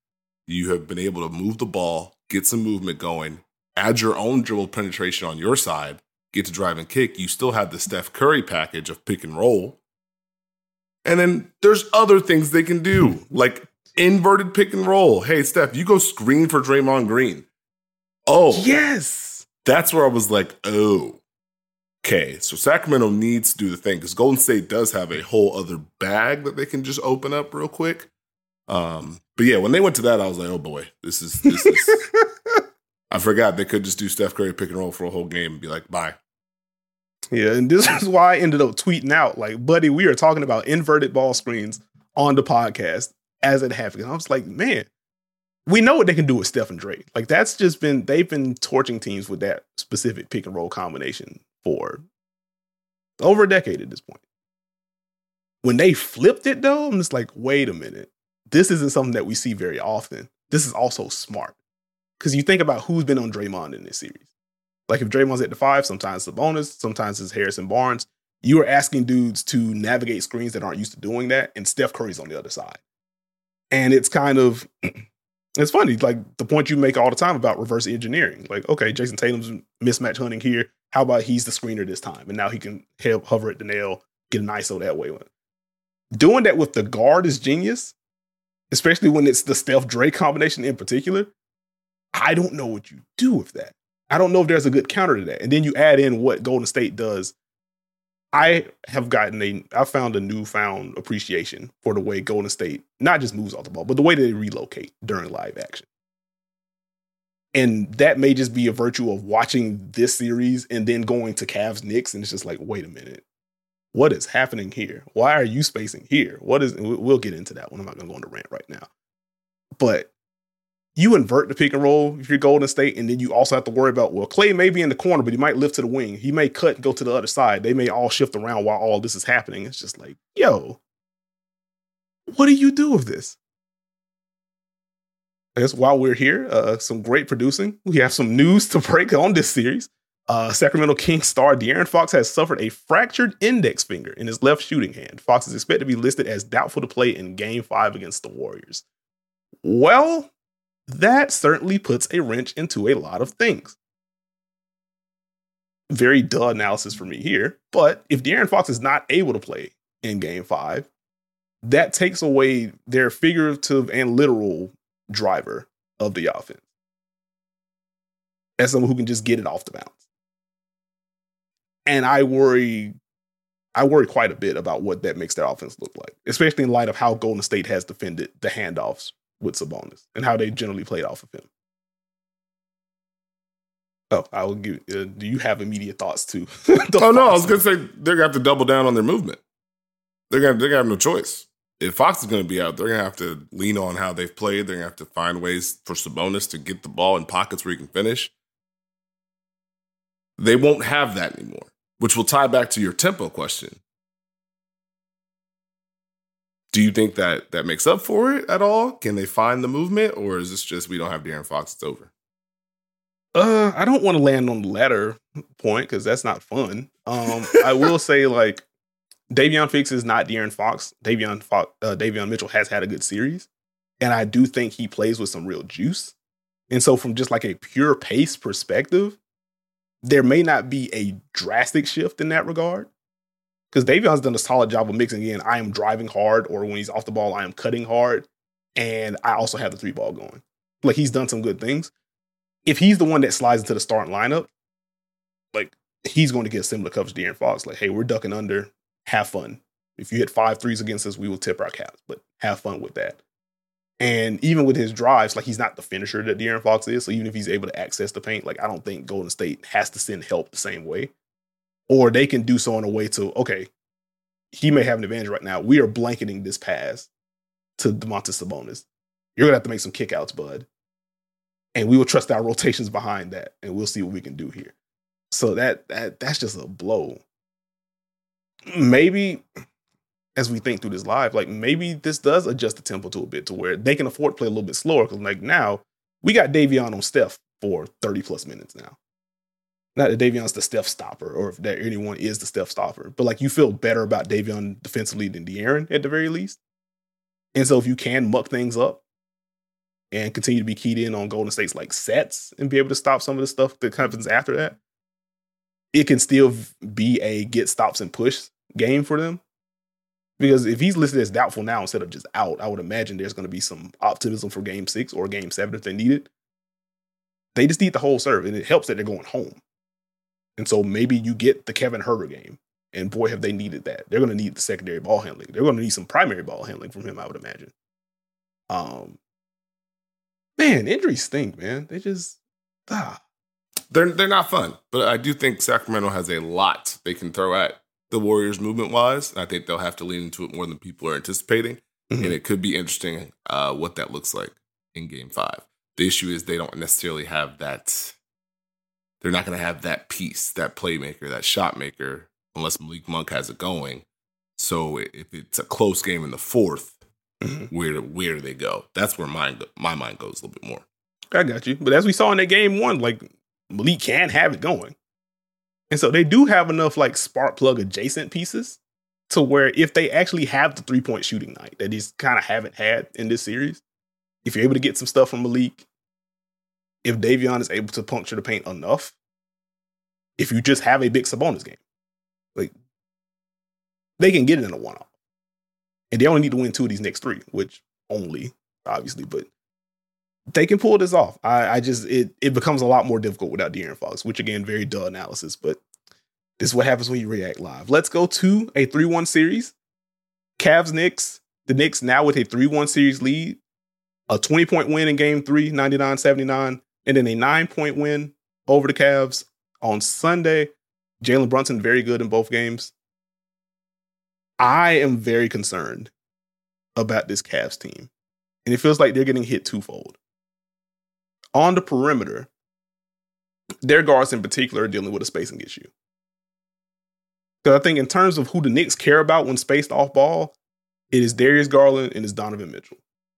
You have been able to move the ball, get some movement going, add your own dribble penetration on your side, get to drive and kick. You still have the Steph Curry package of pick and roll. And then there's other things they can do, like inverted pick and roll. Hey, Steph, you go screen for Draymond Green. Oh, yes. That's where I was like, oh, okay. So Sacramento needs to do the thing because Golden State does have a whole other bag that they can just open up real quick. Um, but yeah, when they went to that, I was like, oh boy, this is, this is, I forgot they could just do Steph Curry pick and roll for a whole game and be like, bye. Yeah, and this is why I ended up tweeting out, like, buddy, we are talking about inverted ball screens on the podcast as it happened. And I was like, man, we know what they can do with Steph and Dre. Like, that's just been, they've been torching teams with that specific pick and roll combination for over a decade at this point. When they flipped it, though, I'm just like, wait a minute. This isn't something that we see very often. This is also smart. Because you think about who's been on Draymond in this series. Like if Draymond's at the five, sometimes it's Sabonis, sometimes it's Harrison Barnes. You are asking dudes to navigate screens that aren't used to doing that, and Steph Curry's on the other side. And it's kind of, it's funny, like the point you make all the time about reverse engineering. Like, okay, Jason Tatum's mismatch hunting here. How about he's the screener this time? And now he can hover at the nail, get an I S O that way. Doing that with the guard is genius, especially when it's the Steph Dre combination in particular. I don't know what you do with that. I don't know if there's a good counter to that. And then you add in what Golden State does. I have gotten a, I found a newfound appreciation for the way Golden State not just moves off the ball, but the way they relocate during live action. And that may just be a virtue of watching this series and then going to Cavs Knicks. And it's just like, wait a minute. What is happening here? Why are you spacing here? What is, we'll get into that one. I'm not going to go on the rant right now. But you invert the pick and roll if you're Golden State, and then you also have to worry about, well, Klay may be in the corner, but he might lift to the wing. He may cut and go to the other side. They may all shift around while all this is happening. It's just like, yo, what do you do with this? I guess while we're here, uh, some great producing. We have some news to break on this series. Uh, Sacramento Kings star De'Aaron Fox has suffered a fractured index finger in his left shooting hand. Fox is expected to be listed as doubtful to play in Game five against the Warriors. Well, that certainly puts a wrench into a lot of things. Very duh analysis for me here. But if De'Aaron Fox is not able to play in Game five, that takes away their figurative and literal driver of the offense. As someone who can just get it off the bounce. And I worry, I worry quite a bit about what that makes their offense look like, especially in light of how Golden State has defended the handoffs with Sabonis and how they generally played off of him. Oh, I will give. Uh, do you have immediate thoughts too? oh no, I was going to say they're going to have to double down on their movement. They're going to have no choice. If Fox is going to be out, they're going to have to lean on how they've played. They're going to have to find ways for Sabonis to get the ball in pockets where he can finish. They won't have that anymore, which will tie back to your tempo question. Do you think that that makes up for it at all? Can they find the movement, or is this just we don't have De'Aaron Fox, it's over? Uh, I don't want to land on the latter point because that's not fun. Um, I will say, like, Davion Fix is not De'Aaron Fox. Davion Fox, uh, Davion Mitchell has had a good series, and I do think he plays with some real juice. And so, from just like a pure pace perspective, there may not be a drastic shift in that regard. Because Davion's done a solid job of mixing in, I am driving hard, or when he's off the ball, I am cutting hard, and I also have the three ball going. Like, he's done some good things. If he's the one that slides into the starting lineup, like, he's going to get similar coverage to De'Aaron Fox. Like, hey, we're ducking under. Have fun. If you hit five threes against us, we will tip our caps, but have fun with that. And even with his drives, like, he's not the finisher that De'Aaron Fox is. So even if he's able to access the paint, like, I don't think Golden State has to send help the same way. Or they can do so in a way to, okay, he may have an advantage right now. We are blanketing this pass to Domantas Sabonis. You're going to have to make some kickouts, bud. And we will trust our rotations behind that, and we'll see what we can do here. So that that that's just a blow. Maybe, as we think through this live, like, maybe this does adjust the tempo to a bit to where they can afford to play a little bit slower. Because, like, now, we got Davion on Steph for thirty-plus minutes now. Not that Davion's the Steph stopper, or if that anyone is the Steph stopper, but, like, you feel better about Davion defensively than De'Aaron at the very least. And so if you can muck things up and continue to be keyed in on Golden State's like sets and be able to stop some of the stuff that happens after that, it can still be a get stops and push game for them. Because if he's listed as doubtful now instead of just out, I would imagine there's going to be some optimism for game six or game seven if they need it. They just need the whole serve, and it helps that they're going home. And so maybe you get the Kevin Huerter game, and boy, have they needed that. They're going to need the secondary ball handling. They're going to need some primary ball handling from him, I would imagine. Um, man, injuries stink, man. They just, ah. They're, they're not fun, but I do think Sacramento has a lot they can throw at the Warriors movement-wise. I think they'll have to lean into it more than people are anticipating, mm-hmm. and it could be interesting uh, what that looks like in Game five. The issue is they don't necessarily have that. They're not going to have that piece, that playmaker, that shot maker, unless Malik Monk has it going. So if it's a close game in the fourth, mm-hmm. where where do they go? That's where my my mind goes a little bit more. I got you. But as we saw in that game one, like Malik can have it going. And so they do have enough like spark plug adjacent pieces to where if they actually have the three-point shooting night that he's kind of haven't had in this series, if you're able to get some stuff from Malik, if Davion is able to puncture the paint enough, if you just have a big Sabonis game, like they can get it in a one-off. And they only need to win two of these next three, which only, obviously, but they can pull this off. I, I just, it it becomes a lot more difficult without De'Aaron Fox, which again, very dull analysis, but this is what happens when you react live. Let's go to a three one series. Cavs-Knicks. The Knicks now with a three one series lead. A twenty-point win in game three, ninety-nine seventy-nine. And then a nine-point win over the Cavs on Sunday. Jalen Brunson, very good in both games. I am very concerned about this Cavs team. And it feels like they're getting hit twofold. On the perimeter, their guards in particular are dealing with a spacing issue. Because I think in terms of who the Knicks care about when spaced off ball, it is Darius Garland and it's Donovan Mitchell.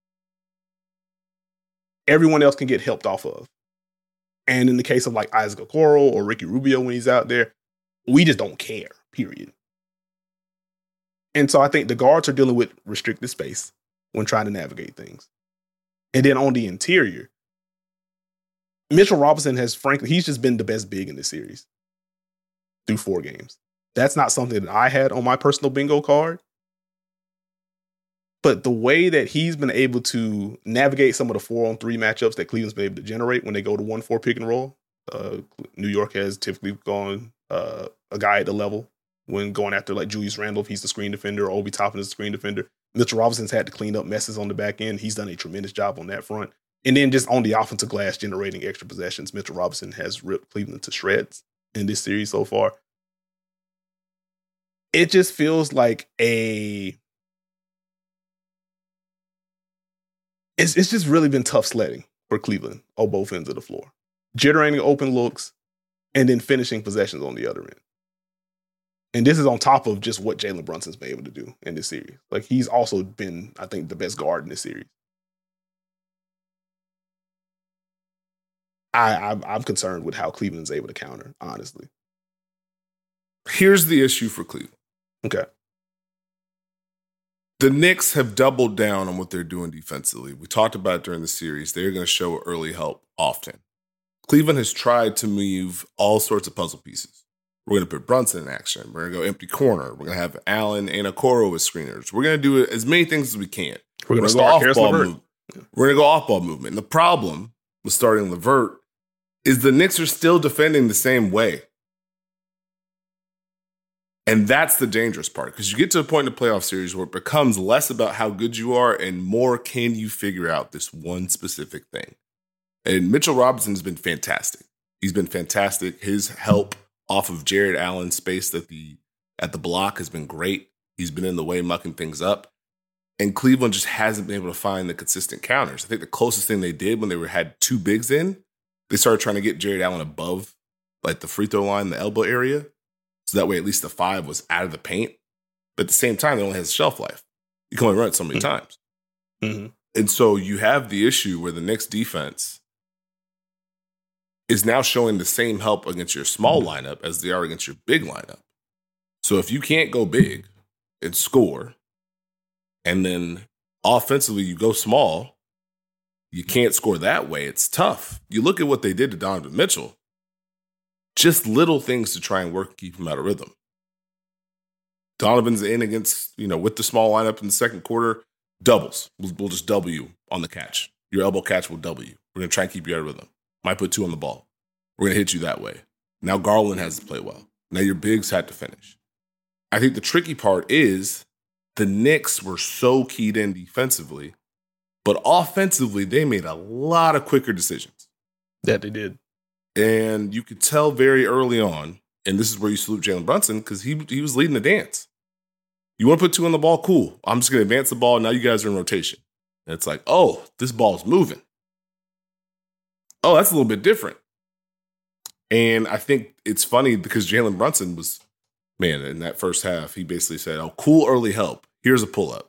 Everyone else can get helped off of. And in the case of like Isaac Okoro or Ricky Rubio when he's out there, we just don't care, period. And so I think the guards are dealing with restricted space when trying to navigate things. And then on the interior, Mitchell Robinson has, frankly, he's just been the best big in this series through four games. That's not something that I had on my personal bingo card. But the way that he's been able to navigate some of the four-on-three matchups that Cleveland's been able to generate when they go to one four pick and roll, uh, New York has typically gone uh, a guy at the level when going after like Julius Randle, if he's the screen defender, or Obi Toppin is the screen defender. Mitchell Robinson's had to clean up messes on the back end. He's done a tremendous job on that front. And then just on the offensive glass, generating extra possessions, Mitchell Robinson has ripped Cleveland to shreds in this series so far. It just feels like a... It's, it's just really been tough sledding for Cleveland on both ends of the floor. Generating open looks and then finishing possessions on the other end. And this is on top of just what Jalen Brunson's been able to do in this series. Like, he's also been, I think, the best guard in this series. I, I'm, I'm concerned with how Cleveland's able to counter, honestly. Here's the issue for Cleveland. Okay. The Knicks have doubled down on what they're doing defensively. We talked about it during the series. They're going to show early help often. Cleveland has tried to move all sorts of puzzle pieces. We're going to put Brunson in action. We're going to go empty corner. We're going to have Allen and Okoro as screeners. We're going to do as many things as we can. We're going to go off-ball movement. We're going to go off-ball movement. And the problem with starting LeVert is the Knicks are still defending the same way. And that's the dangerous part, because you get to a point in the playoff series where it becomes less about how good you are and more can you figure out this one specific thing. And Mitchell Robinson has been fantastic. He's been fantastic. His help off of Jared Allen's space at the at the block has been great. He's been in the way mucking things up. And Cleveland just hasn't been able to find the consistent counters. I think the closest thing they did when they were had two bigs in, they started trying to get Jared Allen above like the free throw line, the elbow area. So that way, at least the five was out of the paint. But at the same time, it only has a shelf life. You can only run it so many mm-hmm. times. Mm-hmm. And so you have the issue where the Knicks defense is now showing the same help against your small mm-hmm. lineup as they are against your big lineup. So if you can't go big and score, and then offensively you go small, you can't score that way. It's tough. You look at what they did to Donovan Mitchell. Just little things to try and work and keep him out of rhythm. Donovan's in against, you know, with the small lineup in the second quarter, doubles. We'll, we'll just double you on the catch. Your elbow catch will double you. We're going to try and keep you out of rhythm. Might put two on the ball. We're going to hit you that way. Now Garland has to play well. Now your bigs had to finish. I think the tricky part is the Knicks were so keyed in defensively, but offensively, they made a lot of quicker decisions. That they did. And you could tell very early on, and this is where you salute Jalen Brunson, because he, he was leading the dance. You want to put two on the ball? Cool. I'm just going to advance the ball. Now you guys are in rotation. And it's like, oh, this ball's moving. Oh, that's a little bit different. And I think it's funny because Jalen Brunson was, man, in that first half, he basically said, oh, cool early help. Here's a pull-up.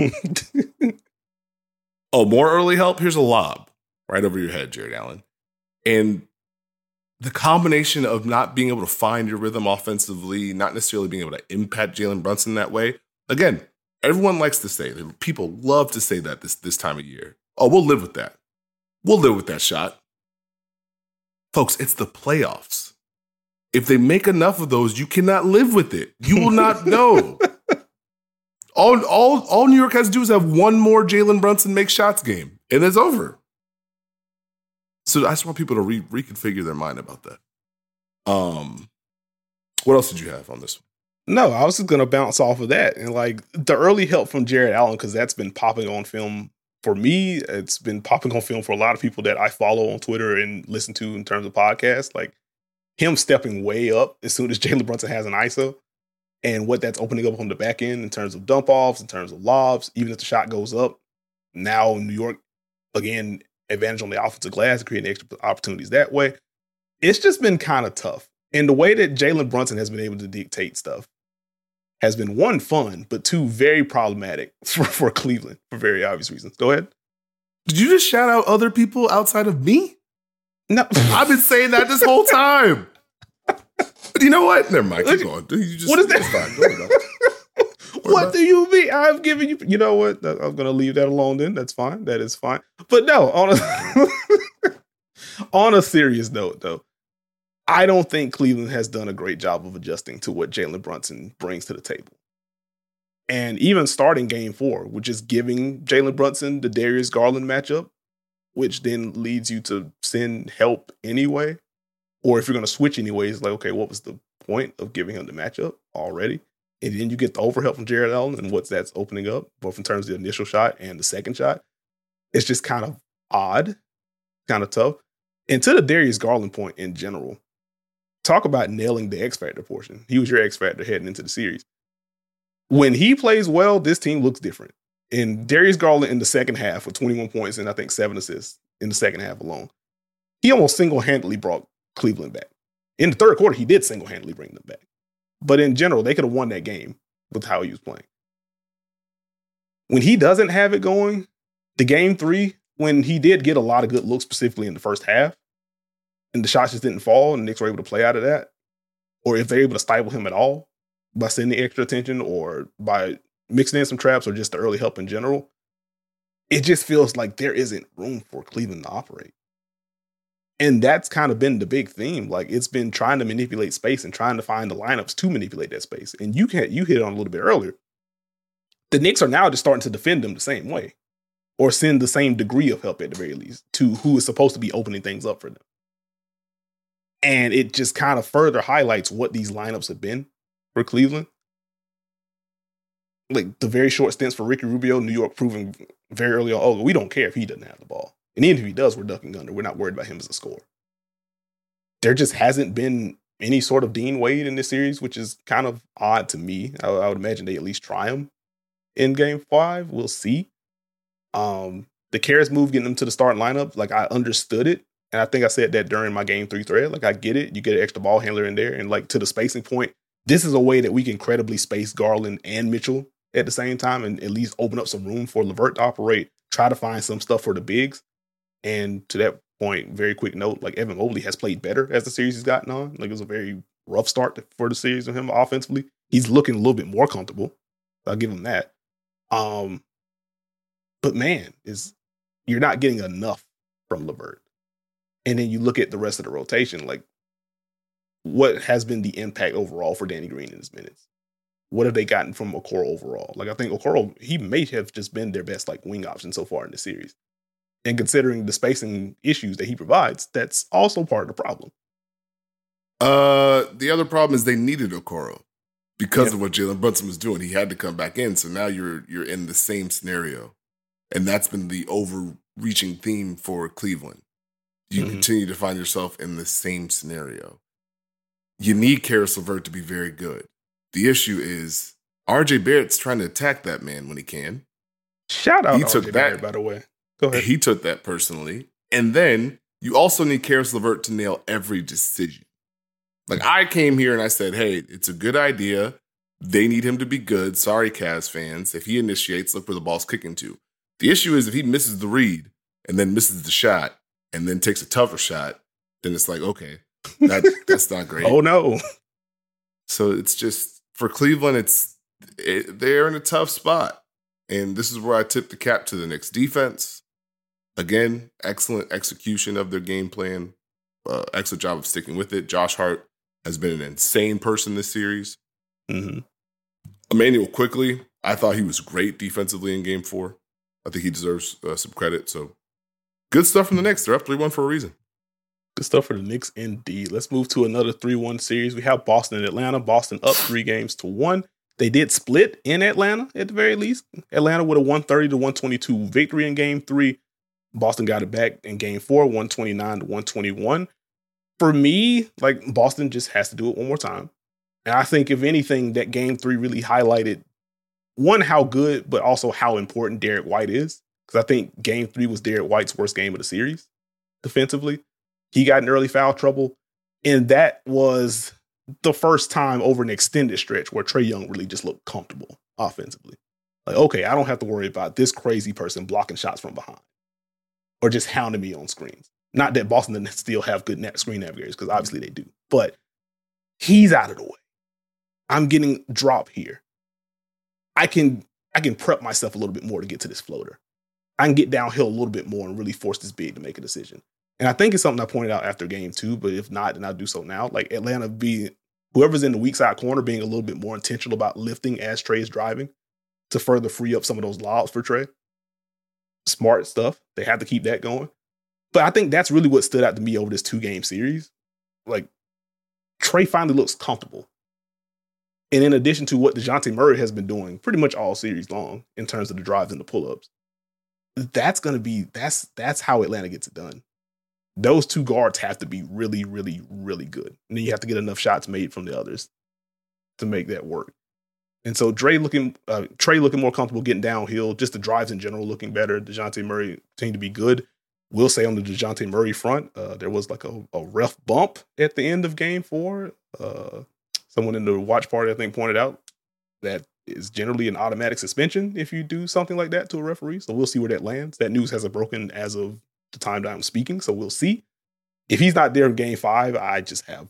Oh, more early help? Here's a lob right over your head, Jared Allen. And the combination of not being able to find your rhythm offensively, not necessarily being able to impact Jalen Brunson that way. Again, everyone likes to say, people love to say that this, this time of year. Oh, we'll live with that. We'll live with that shot. Folks, it's the playoffs. If they make enough of those, you cannot live with it. You will not know. all, all, all New York has to do is have one more Jalen Brunson make shots game, and it's over. So I just want people to re- reconfigure their mind about that. Um, what else did you have on this one? No, I was just going to bounce off of that. And like the early help from Jared Allen, because that's been popping on film for me. It's been popping on film for a lot of people that I follow on Twitter and listen to in terms of podcasts. Like him stepping way up as soon as Jalen Brunson has an I S O and what that's opening up on the back end in terms of dump offs, in terms of lobs, even if the shot goes up. Now New York, again, advantage on the offensive glass, creating extra opportunities that way. It's just been kind of tough. And the way that Jalen Brunson has been able to dictate stuff has been, one, fun, but two, very problematic for, for Cleveland for very obvious reasons. Go ahead. Did you just shout out other people outside of me? No. I've been saying that this whole time. But you know what? Never mind. Keep going. You just, what is that? What do you mean? I've given you, you know what? I'm going to leave that alone then. That's fine. That is fine. But no, on a, on a serious note, though, I don't think Cleveland has done a great job of adjusting to what Jalen Brunson brings to the table. And even starting game four, which is giving Jalen Brunson the Darius Garland matchup, which then leads you to send help anyway. Or if you're going to switch anyway, it's like, okay, what was the point of giving him the matchup already? And then you get the overhelp from Jared Allen and what that's opening up, both in terms of the initial shot and the second shot. It's just kind of odd, kind of tough. And to the Darius Garland point in general, talk about nailing the X Factor portion. He was your X Factor heading into the series. When he plays well, this team looks different. And Darius Garland in the second half with twenty-one points and I think seven assists in the second half alone, he almost single-handedly brought Cleveland back. In the third quarter, he did single-handedly bring them back. But in general, they could have won that game with how he was playing. When he doesn't have it going, the game three, when he did get a lot of good looks, specifically in the first half, and the shots just didn't fall, and the Knicks were able to play out of that, or if they're able to stifle him at all by sending extra attention or by mixing in some traps or just the early help in general, it just feels like there isn't room for Cleveland to operate. And that's kind of been the big theme. Like it's been trying to manipulate space and trying to find the lineups to manipulate that space. And you can you hit it on a little bit earlier. The Knicks are now just starting to defend them the same way or send the same degree of help at the very least to who is supposed to be opening things up for them. And it just kind of further highlights what these lineups have been for Cleveland. Like the very short stints for Ricky Rubio, New York proving very early on, oh, we don't care if he doesn't have the ball. And even if he does, we're ducking under. We're not worried about him as a scorer. There just hasn't been any sort of Dean Wade in this series, which is kind of odd to me. I, I would imagine they at least try him in game five. We'll see. Um, the Karras move getting them to the starting lineup, like I understood it. And I think I said that during my game three thread. Like I get it. You get an extra ball handler in there. And like to the spacing point, this is a way that we can credibly space Garland and Mitchell at the same time and at least open up some room for LeVert to operate, try to find some stuff for the bigs. And to that point, very quick note, like Evan Mobley has played better as the series has gotten on. Like it was a very rough start for the series of him offensively. He's looking a little bit more comfortable. I'll give him that. Um, but man, is you're not getting enough from LeVert. And then you look at the rest of the rotation, like what has been the impact overall for Danny Green in his minutes? What have they gotten from Okoro overall? Like, I think Okoro, he may have just been their best like wing option so far in the series. And considering the spacing issues that he provides, that's also part of the problem. Uh, the other problem is they needed Okoro because yeah. of what Jalen Brunson was doing. He had to come back in. So now you're you're in the same scenario. And that's been the overreaching theme for Cleveland. You mm-hmm. continue to find yourself in the same scenario. You need Karis LeVert to be very good. The issue is R J Barrett's trying to attack that man when he can. Shout out he to took R J that, Barrett, by the way. Go ahead. He took that personally. And then you also need Karis LeVert to nail every decision. Like, I came here and I said, hey, it's a good idea. They need him to be good. Sorry, Cavs fans. If he initiates, look where the ball's kicking to. The issue is if he misses the read and then misses the shot and then takes a tougher shot, then it's like, okay, that, that's not great. Oh, no. So it's just, for Cleveland, it's it, they're in a tough spot. And this is where I tip the cap to the Knicks defense. Again, excellent execution of their game plan. Uh, excellent job of sticking with it. Josh Hart has been an insane person this series. Mm-hmm. Emmanuel Quickley, I thought he was great defensively in game four. I think he deserves uh, some credit. So good stuff from the Knicks. They're up three one for a reason. Good stuff for the Knicks indeed. Let's move to another three one series. We have Boston and Atlanta. Boston up three games to one. They did split in Atlanta at the very least. Atlanta with a one thirty to one twenty-two victory in game three. Boston got it back in game four, one twenty-nine to one twenty-one. For me, like, Boston just has to do it one more time. And I think, if anything, that game three really highlighted, one, how good, but also how important Derek White is. Because I think game three was Derek White's worst game of the series defensively. He got in early foul trouble. And that was the first time over an extended stretch where Trae Young really just looked comfortable offensively. Like, okay, I don't have to worry about this crazy person blocking shots from behind or just hounding me on screens. Not that Boston doesn't still have good net screen navigators, because obviously they do. But he's out of the way. I'm getting drop here. I can I can prep myself a little bit more to get to this floater. I can get downhill a little bit more and really force this big to make a decision. And I think it's something I pointed out after game two, but if not, then I'll do so now. Like, Atlanta being, whoever's in the weak side corner being a little bit more intentional about lifting as Trae is driving to further free up some of those lobs for Trae. Smart stuff. They have to keep that going. But I think that's really what stood out to me over this two-game series. Like, Trae finally looks comfortable. And in addition to what DeJounte Murray has been doing pretty much all series long in terms of the drives and the pull-ups, that's going to be, that's that's how Atlanta gets it done. Those two guards have to be really, really, really good. And then you have to get enough shots made from the others to make that work. And so Dre looking, uh, Trae looking more comfortable getting downhill, just the drives in general looking better. DeJounte Murray continuing to be good. Will say on the DeJounte Murray front, uh, there was like a, a ref bump at the end of game four. Uh, someone in the watch party, I think, pointed out that is generally an automatic suspension if you do something like that to a referee. So we'll see where that lands. That news hasn't broken as of the time that I'm speaking, so we'll see. If he's not there in game five, I just have,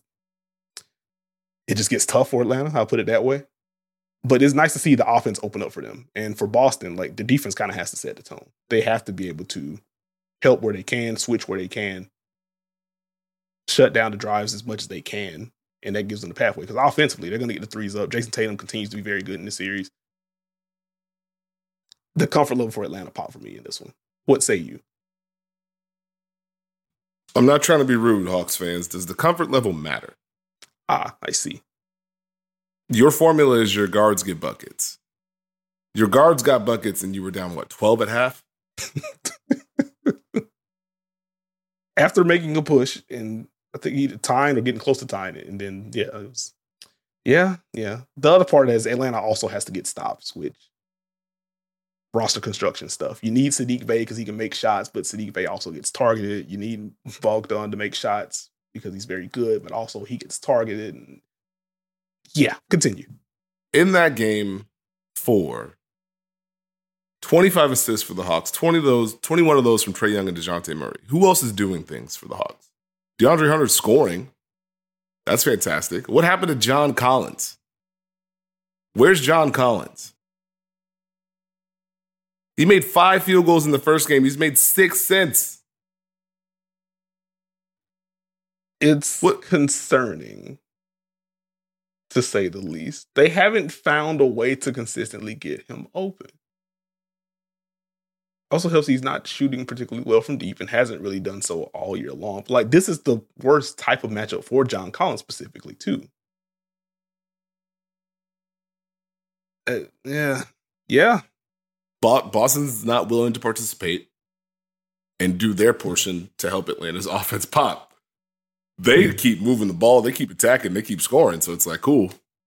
it just gets tough for Atlanta. I'll put it that way. But it's nice to see the offense open up for them. And for Boston, like, the defense kind of has to set the tone. They have to be able to help where they can, switch where they can, shut down the drives as much as they can, and that gives them the pathway. Because offensively, they're going to get the threes up. Jason Tatum continues to be very good in this series. The comfort level for Atlanta pop for me in this one. What say you? I'm not trying to be rude, Hawks fans. Does the comfort level matter? Ah, I see. Your formula is your guards get buckets. Your guards got buckets and you were down, what, twelve at half? After making a push, and I think either tying or getting close to tying it, and then, yeah, it was, yeah, yeah. The other part is Atlanta also has to get stops, which roster construction stuff. You need Sadiq Bey because he can make shots, but Sadiq Bey also gets targeted. You need Bogdan to make shots because he's very good, but also he gets targeted. And yeah, continue. In that game four, twenty-five assists for the Hawks, twenty of those, twenty-one of those from Trae Young and DeJounte Murray. Who else is doing things for the Hawks? DeAndre Hunter's scoring. That's fantastic. What happened to John Collins? Where's John Collins? He made five field goals in the first game. He's made six since. It's what? concerning, to say the least. They haven't found a way to consistently get him open. Also helps he's not shooting particularly well from deep and hasn't really done so all year long. Like, this is the worst type of matchup for John Collins specifically, too. Uh, yeah. Yeah. Boston's not willing to participate and do their portion to help Atlanta's offense pop. They mm-hmm. keep moving the ball. They keep attacking. They keep scoring. So it's like, cool.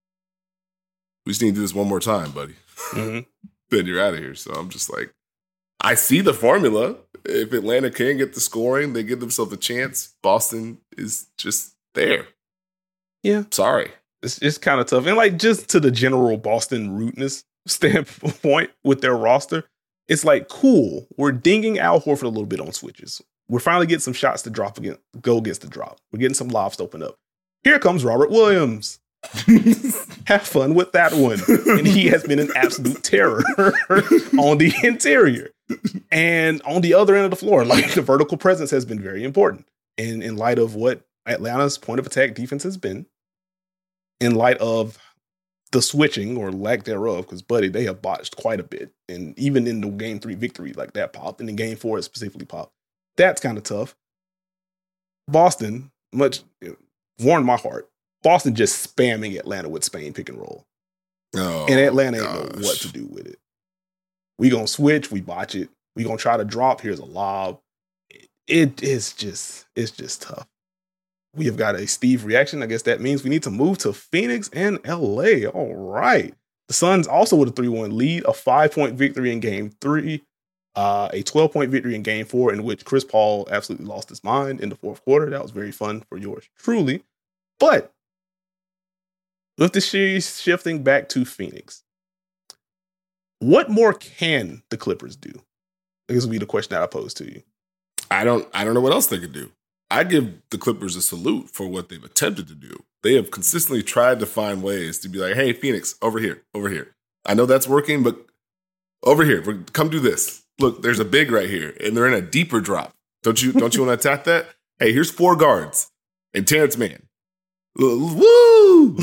We just need to do this one more time, buddy. Mm-hmm. Then you're out of here. So I'm just like, I see the formula. If Atlanta can get the scoring, they give themselves a chance. Boston is just there. Yeah. Sorry. It's just kind of tough. And like, just to the general Boston rudeness standpoint with their roster, it's like, cool, we're dinging Al Horford a little bit on switches. We're finally getting some shots to drop again, go against the drop. We're getting some lobs to open up. Here comes Robert Williams. Have fun with that one. And he has been an absolute terror on the interior. And on the other end of the floor, like, the vertical presence has been very important. And in light of what Atlanta's point of attack defense has been, in light of the switching or lack thereof, because, buddy, they have botched quite a bit. And even in the game three victory, like, that popped. And in game four, it specifically popped. That's kind of tough. Boston, much warmed my heart. Boston just spamming Atlanta with Spain pick and roll. Oh, and Atlanta gosh. ain't know what to do with it. We gonna switch, we botch it. We gonna try to drop, here's a lob. It, it is just, it's just tough. We have got a Steve reaction. I guess that means we need to move to Phoenix and L A. All right. The Suns also with a three one lead, a five-point victory in game three, uh, a twelve-point victory in game four, in which Chris Paul absolutely lost his mind in the fourth quarter. That was very fun for yours truly. But with the series shifting back to Phoenix, what more can the Clippers do? This will be the question that I pose to you. I don't I don't know what else they could do. I give the Clippers a salute for what they've attempted to do. They have consistently tried to find ways to be like, hey, Phoenix, over here, over here. I know that's working, but over here, come do this. Look, there's a big right here, and they're in a deeper drop. Don't you don't you want to attack that? Hey, here's four guards and Terrence Mann. Woo!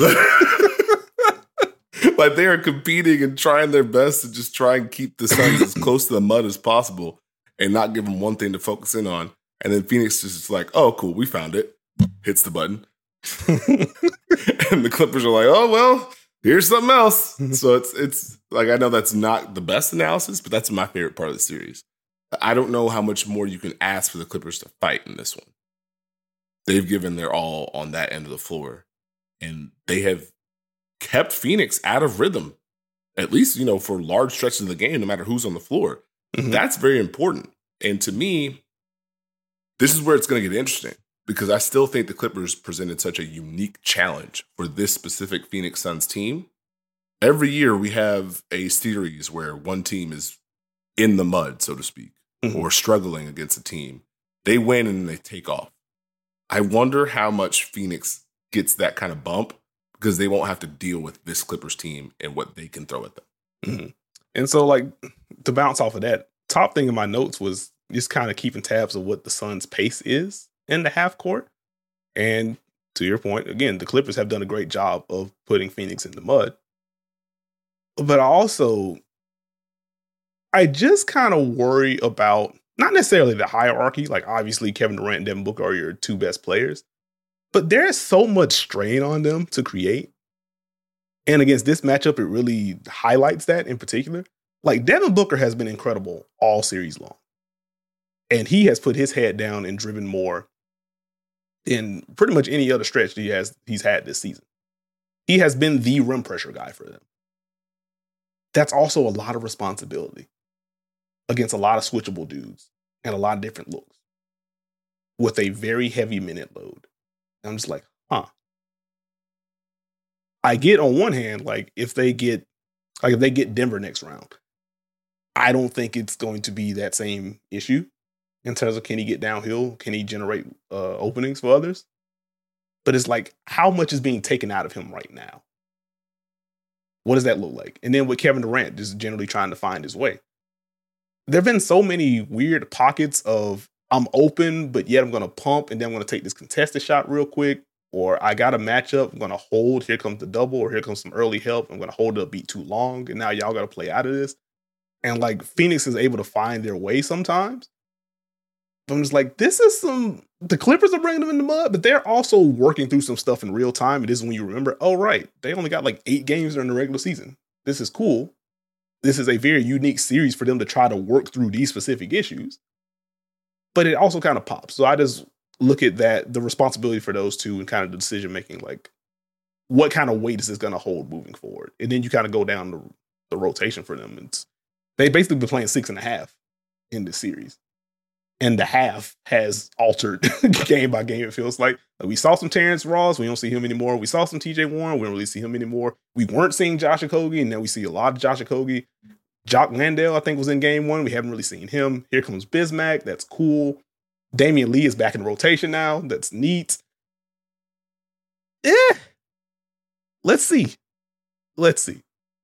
Like, they are competing and trying their best to just try and keep the Suns as close to the mud as possible and not give them one thing to focus in on. And then Phoenix is just like, oh, cool, we found it. Hits the button. And the Clippers are like, oh, well, here's something else. So it's it's like, I know that's not the best analysis, but that's my favorite part of the series. I don't know how much more you can ask for the Clippers to fight in this one. They've given their all on that end of the floor, and they have kept Phoenix out of rhythm, at least, you know, for large stretches of the game, no matter who's on the floor. Mm-hmm. That's very important. And to me, this is where it's going to get interesting, because I still think the Clippers presented such a unique challenge for this specific Phoenix Suns team. Every year we have a series where one team is in the mud, so to speak, mm-hmm. or struggling against a team. They win and they take off. I wonder how much Phoenix gets that kind of bump, because they won't have to deal with this Clippers team and what they can throw at them. Mm-hmm. And so, like, to bounce off of that, top thing in my notes was just kind of keeping tabs of what the Suns' pace is in the half court. And to your point, again, the Clippers have done a great job of putting Phoenix in the mud. But I also, I just kind of worry about not necessarily the hierarchy. Like, obviously, Kevin Durant and Devin Booker are your two best players. But there's so much strain on them to create. And against this matchup, it really highlights that in particular. Like, Devin Booker has been incredible all series long. And he has put his head down and driven more in pretty much any other stretch that he has, he's had this season. He has been the rim pressure guy for them. That's also a lot of responsibility against a lot of switchable dudes and a lot of different looks with a very heavy minute load. I'm just like, huh. I get on one hand, like, if they get, like, if they get Denver next round, I don't think it's going to be that same issue in terms of, can he get downhill? Can he generate uh, openings for others? But it's like, how much is being taken out of him right now? What does that look like? And then with Kevin Durant just generally trying to find his way. there have been so many weird pockets of I'm open, but yet I'm going to pump and then I'm going to take this contested shot real quick. Or I got a matchup, I'm going to hold. Here comes the double, or here comes some early help. I'm going to hold it a beat too long. And now y'all got to play out of this. And like Phoenix is able to find their way sometimes. But I'm just like, this is some, the Clippers are bringing them in the mud, but they're also working through some stuff in real time. And this is when you remember, oh, right, they only got like eight games during the regular season. This is cool. This is a very unique series for them to try to work through these specific issues. But it also kind of pops. So I just look at that, the responsibility for those two and kind of the decision making, like what kind of weight is this going to hold moving forward? And then you kind of go down the, the rotation for them. It's, they basically been playing six and a half in this series. And the half has altered game by game, it feels like. like. We saw some Terrence Ross. We don't see him anymore. We saw some T J Warren. We don't really see him anymore. We weren't seeing Josh Okogie, and now we see a lot of Josh Okogie. Jock Landale, I think, was in game one. We haven't really seen him. Here comes Bismack. That's cool. Damian Lee is back in rotation now. That's neat. Eh. Let's see. Let's see.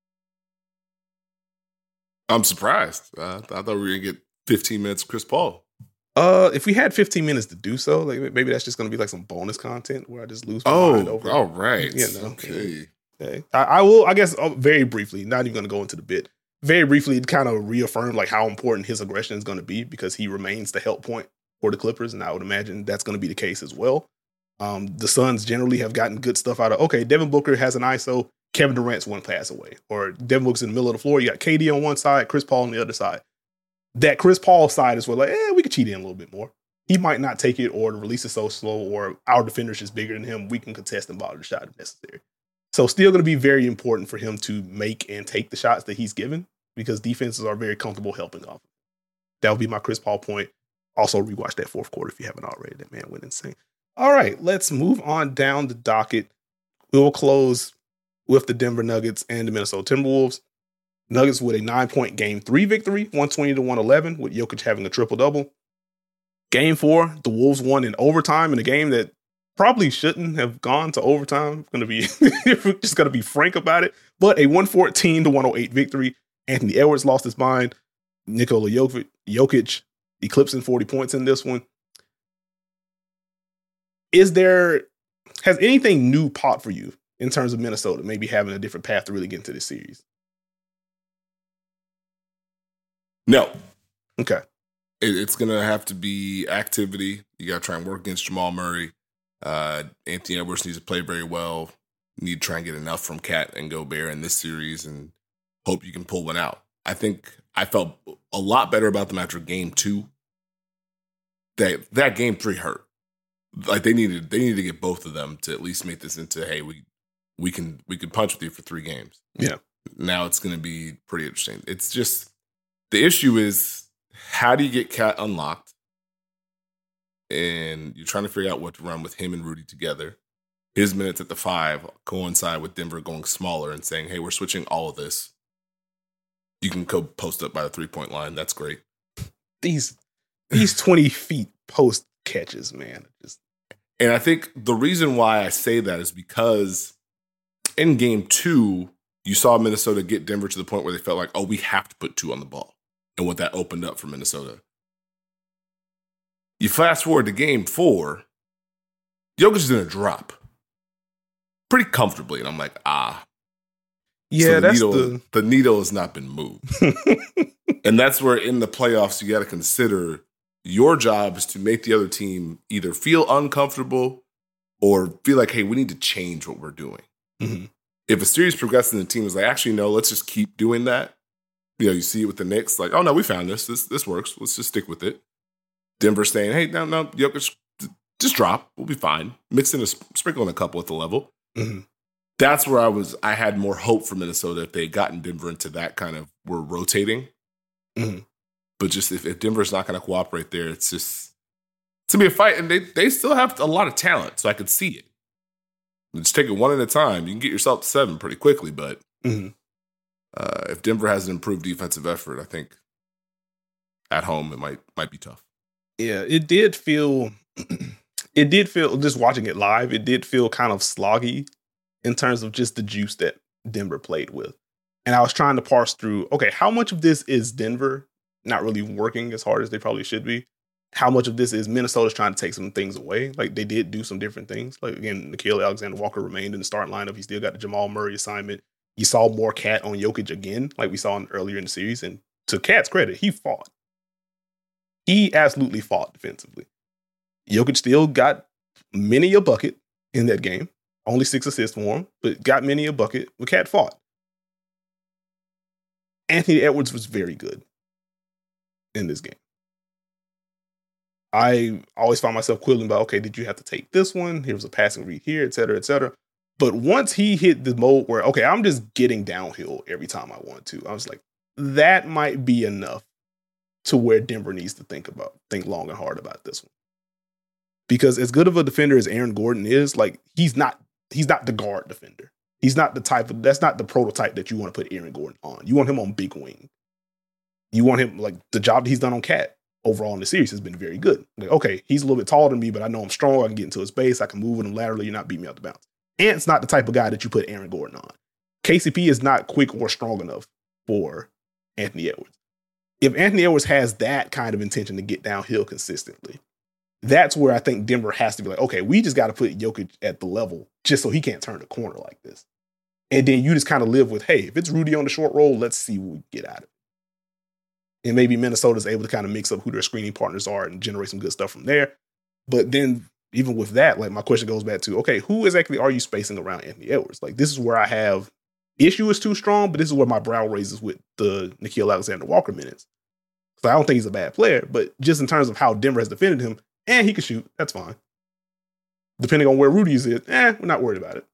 I'm surprised. Uh, I thought we were going to get fifteen minutes of Chris Paul. Uh, if we had fifteen minutes to do so, like maybe that's just going to be like some bonus content where I just lose my oh, mind over. All right. You know, okay. okay. I, I will, I guess, uh, very briefly, not even going to go into the bit, very briefly kind of reaffirm like how important his aggression is going to be because he remains the help point for the Clippers. And I would imagine that's going to be the case as well. Um, the Suns generally have gotten good stuff out of, okay, Devin Booker has an I S O, Kevin Durant's one pass away. Or Devin Booker's in the middle of the floor. You got K D on one side, Chris Paul on the other side. That Chris Paul side is where like, eh, we could cheat in a little bit more. He might not take it, or the release is so slow, or our defender's just bigger than him. We can contest and bottle the shot if necessary. So still going to be very important for him to make and take the shots that he's given because defenses are very comfortable helping off. That would be my Chris Paul point. Also rewatch that fourth quarter if you haven't already. That man went insane. All right, let's move on down the docket. We will close with the Denver Nuggets and the Minnesota Timberwolves. Nuggets with a nine-point game three victory, one twenty to one eleven, with Jokic having a triple-double. Game four, the Wolves won in overtime in a game that probably shouldn't have gone to overtime. Going to be just going to be frank about it. But a one fourteen to one oh eight victory. Anthony Edwards lost his mind. Nikola Jokic, Jokic eclipsing forty points in this one. Is there, has anything new popped for you in terms of Minnesota, maybe having a different path to really get into this series? No. Okay. It, it's going to have to be activity. You got to try and work against Jamal Murray. Uh, Anthony Edwards needs to play very well. You need to try and get enough from Cat and Gobert in this series and hope you can pull one out. I think I felt a lot better about them after game two. That that game three hurt. Like they needed they needed to get both of them to at least make this into, hey, we we can we can punch with you for three games. Yeah. Now it's going to be pretty interesting. It's just the issue is how do you get Cat unlocked? And you're trying to figure out what to run with him and Rudy together. His minutes at the five coincide with Denver going smaller and saying, hey, we're switching all of this. You can go post up by the three-point line. That's great. These these twenty feet post catches, man. Just... And I think the reason why I say that is because in game two, you saw Minnesota get Denver to the point where they felt like, oh, we have to put two on the ball. And what that opened up for Minnesota. You fast forward to game four, Jokic is going to drop pretty comfortably. And I'm like, ah. Yeah, so the that's needle, the... the needle has not been moved. And that's where in the playoffs, you got to consider your job is to make the other team either feel uncomfortable or feel like, hey, we need to change what we're doing. Mm-hmm. If a series progresses and the team is like, actually, no, let's just keep doing that. You know, you see it with the Knicks, like, oh, no, we found this. This this works. Let's just stick with it. Denver saying, hey, no, no, Jokic, just drop. We'll be fine. Mix in a sprinkle in a couple at the level. Mm-hmm. That's where I was, I had more hope for Minnesota if they had gotten Denver into that kind of, we're rotating. Mm-hmm. But just if, if Denver's not going to cooperate there, it's just, it's going to be a fight. And they, they still have a lot of talent, so I could see it. Just take it one at a time. You can get yourself to seven pretty quickly, but mm-hmm. uh, if Denver has an improved defensive effort, I think at home it might might be tough. Yeah, it did feel, it did feel, just watching it live, it did feel kind of sloggy in terms of just the juice that Denver played with. And I was trying to parse through, okay, how much of this is Denver not really working as hard as they probably should be. How much of this is Minnesota's trying to take some things away? Like, they did do some different things. Like, again, Nickeil Alexander-Walker remained in the starting lineup. He still got the Jamal Murray assignment. You saw more Cat on Jokic again, like we saw in, earlier in the series. And to Cat's credit, he fought. He absolutely fought defensively. Jokic still got many a bucket in that game. Only six assists for him, but got many a bucket. But Cat fought. Anthony Edwards was very good in this game. I always found myself quibbling about, okay, did you have to take this one? Here was a passing read here, et cetera, et cetera. But once he hit the mode where, okay, I'm just getting downhill every time I want to, I was like, that might be enough to where Denver needs to think about, think long and hard about this one. Because as good of a defender as Aaron Gordon is, like, he's not, he's not the guard defender. He's not the type of, that's not the prototype that you want to put Aaron Gordon on. You want him on big wing. You want him, like, the job that he's done on Cat overall in the series has been very good. Like, okay, he's a little bit taller than me, but I know I'm strong. I can get into his base. I can move with him laterally. You're not beating me out the bounce. Ant's not the type of guy that you put Aaron Gordon on. K C P is not quick or strong enough for Anthony Edwards. If Anthony Edwards has that kind of intention to get downhill consistently, that's where I think Denver has to be like, okay, we just got to put Jokic at the level just so he can't turn the corner like this. And then you just kind of live with, hey, if it's Rudy on the short roll, let's see what we get out of it. And maybe Minnesota's able to kind of mix up who their screening partners are and generate some good stuff from there. But then even with that, like, my question goes back to, okay, who exactly are you spacing around Anthony Edwards? Like, this is where I have issue is too strong, but this is where my brow raises with the Nickeil Alexander-Walker minutes. So I don't think he's a bad player, but just in terms of how Denver has defended him, and he can shoot, that's fine. Depending on where Rudy is, eh, we're not worried about it.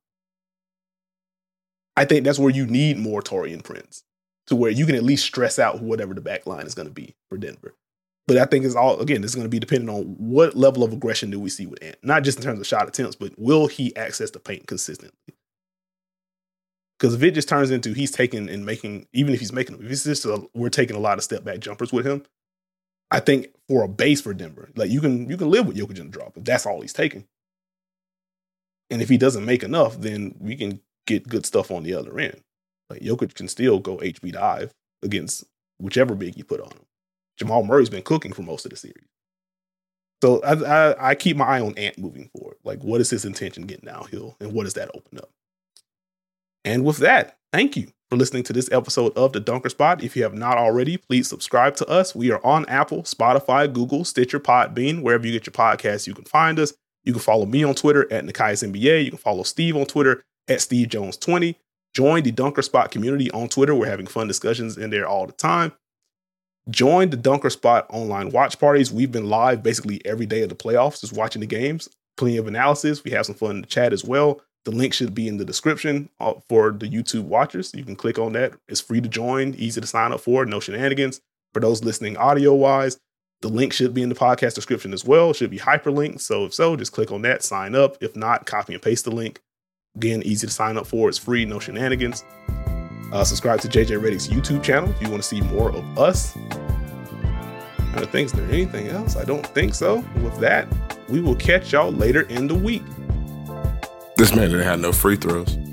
I think that's where you need more Taurean Prince, to where you can at least stress out whatever the back line is going to be for Denver. But I think it's all, again, it's going to be dependent on what level of aggression do we see with Ant. Not just in terms of shot attempts, but will he access the paint consistently? Because if it just turns into he's taking and making, even if he's making them, if it's just a, we're taking a lot of step back jumpers with him, I think for a base for Denver, like, you can you can live with Jokic in the drop if that's all he's taking. And if he doesn't make enough, then we can get good stuff on the other end. Like, Jokic can still go H B dive against whichever big you put on him. Jamal Murray's been cooking for most of the series. So I, I, I keep my eye on Ant moving forward. Like, what is his intention getting downhill, and what does that open up? And with that, thank you for listening to this episode of The Dunker Spot. If you have not already, please subscribe to us. We are on Apple, Spotify, Google, Stitcher, Podbean, wherever you get your podcasts, you can find us. You can follow me on Twitter at Nekias N B A. You can follow Steve on Twitter at Steve Jones twenty. Join the Dunker Spot community on Twitter. We're having fun discussions in there all the time. Join the Dunker Spot online watch parties. We've been live basically every day of the playoffs, just watching the games. Plenty of analysis. We have some fun in the chat as well. The link should be in the description for the YouTube watchers. You can click on that. It's free to join, easy to sign up for, no shenanigans. For those listening audio-wise, the link should be in the podcast description as well. It should be hyperlinked. So if so, just click on that, sign up. If not, copy and paste the link. Again, easy to sign up for. It's free, no shenanigans. Uh, subscribe to J J Redick's YouTube channel if you want to see more of us. I don't think, is there anything else? I don't think so. With that, we will catch y'all later in the week. This man didn't have no free throws.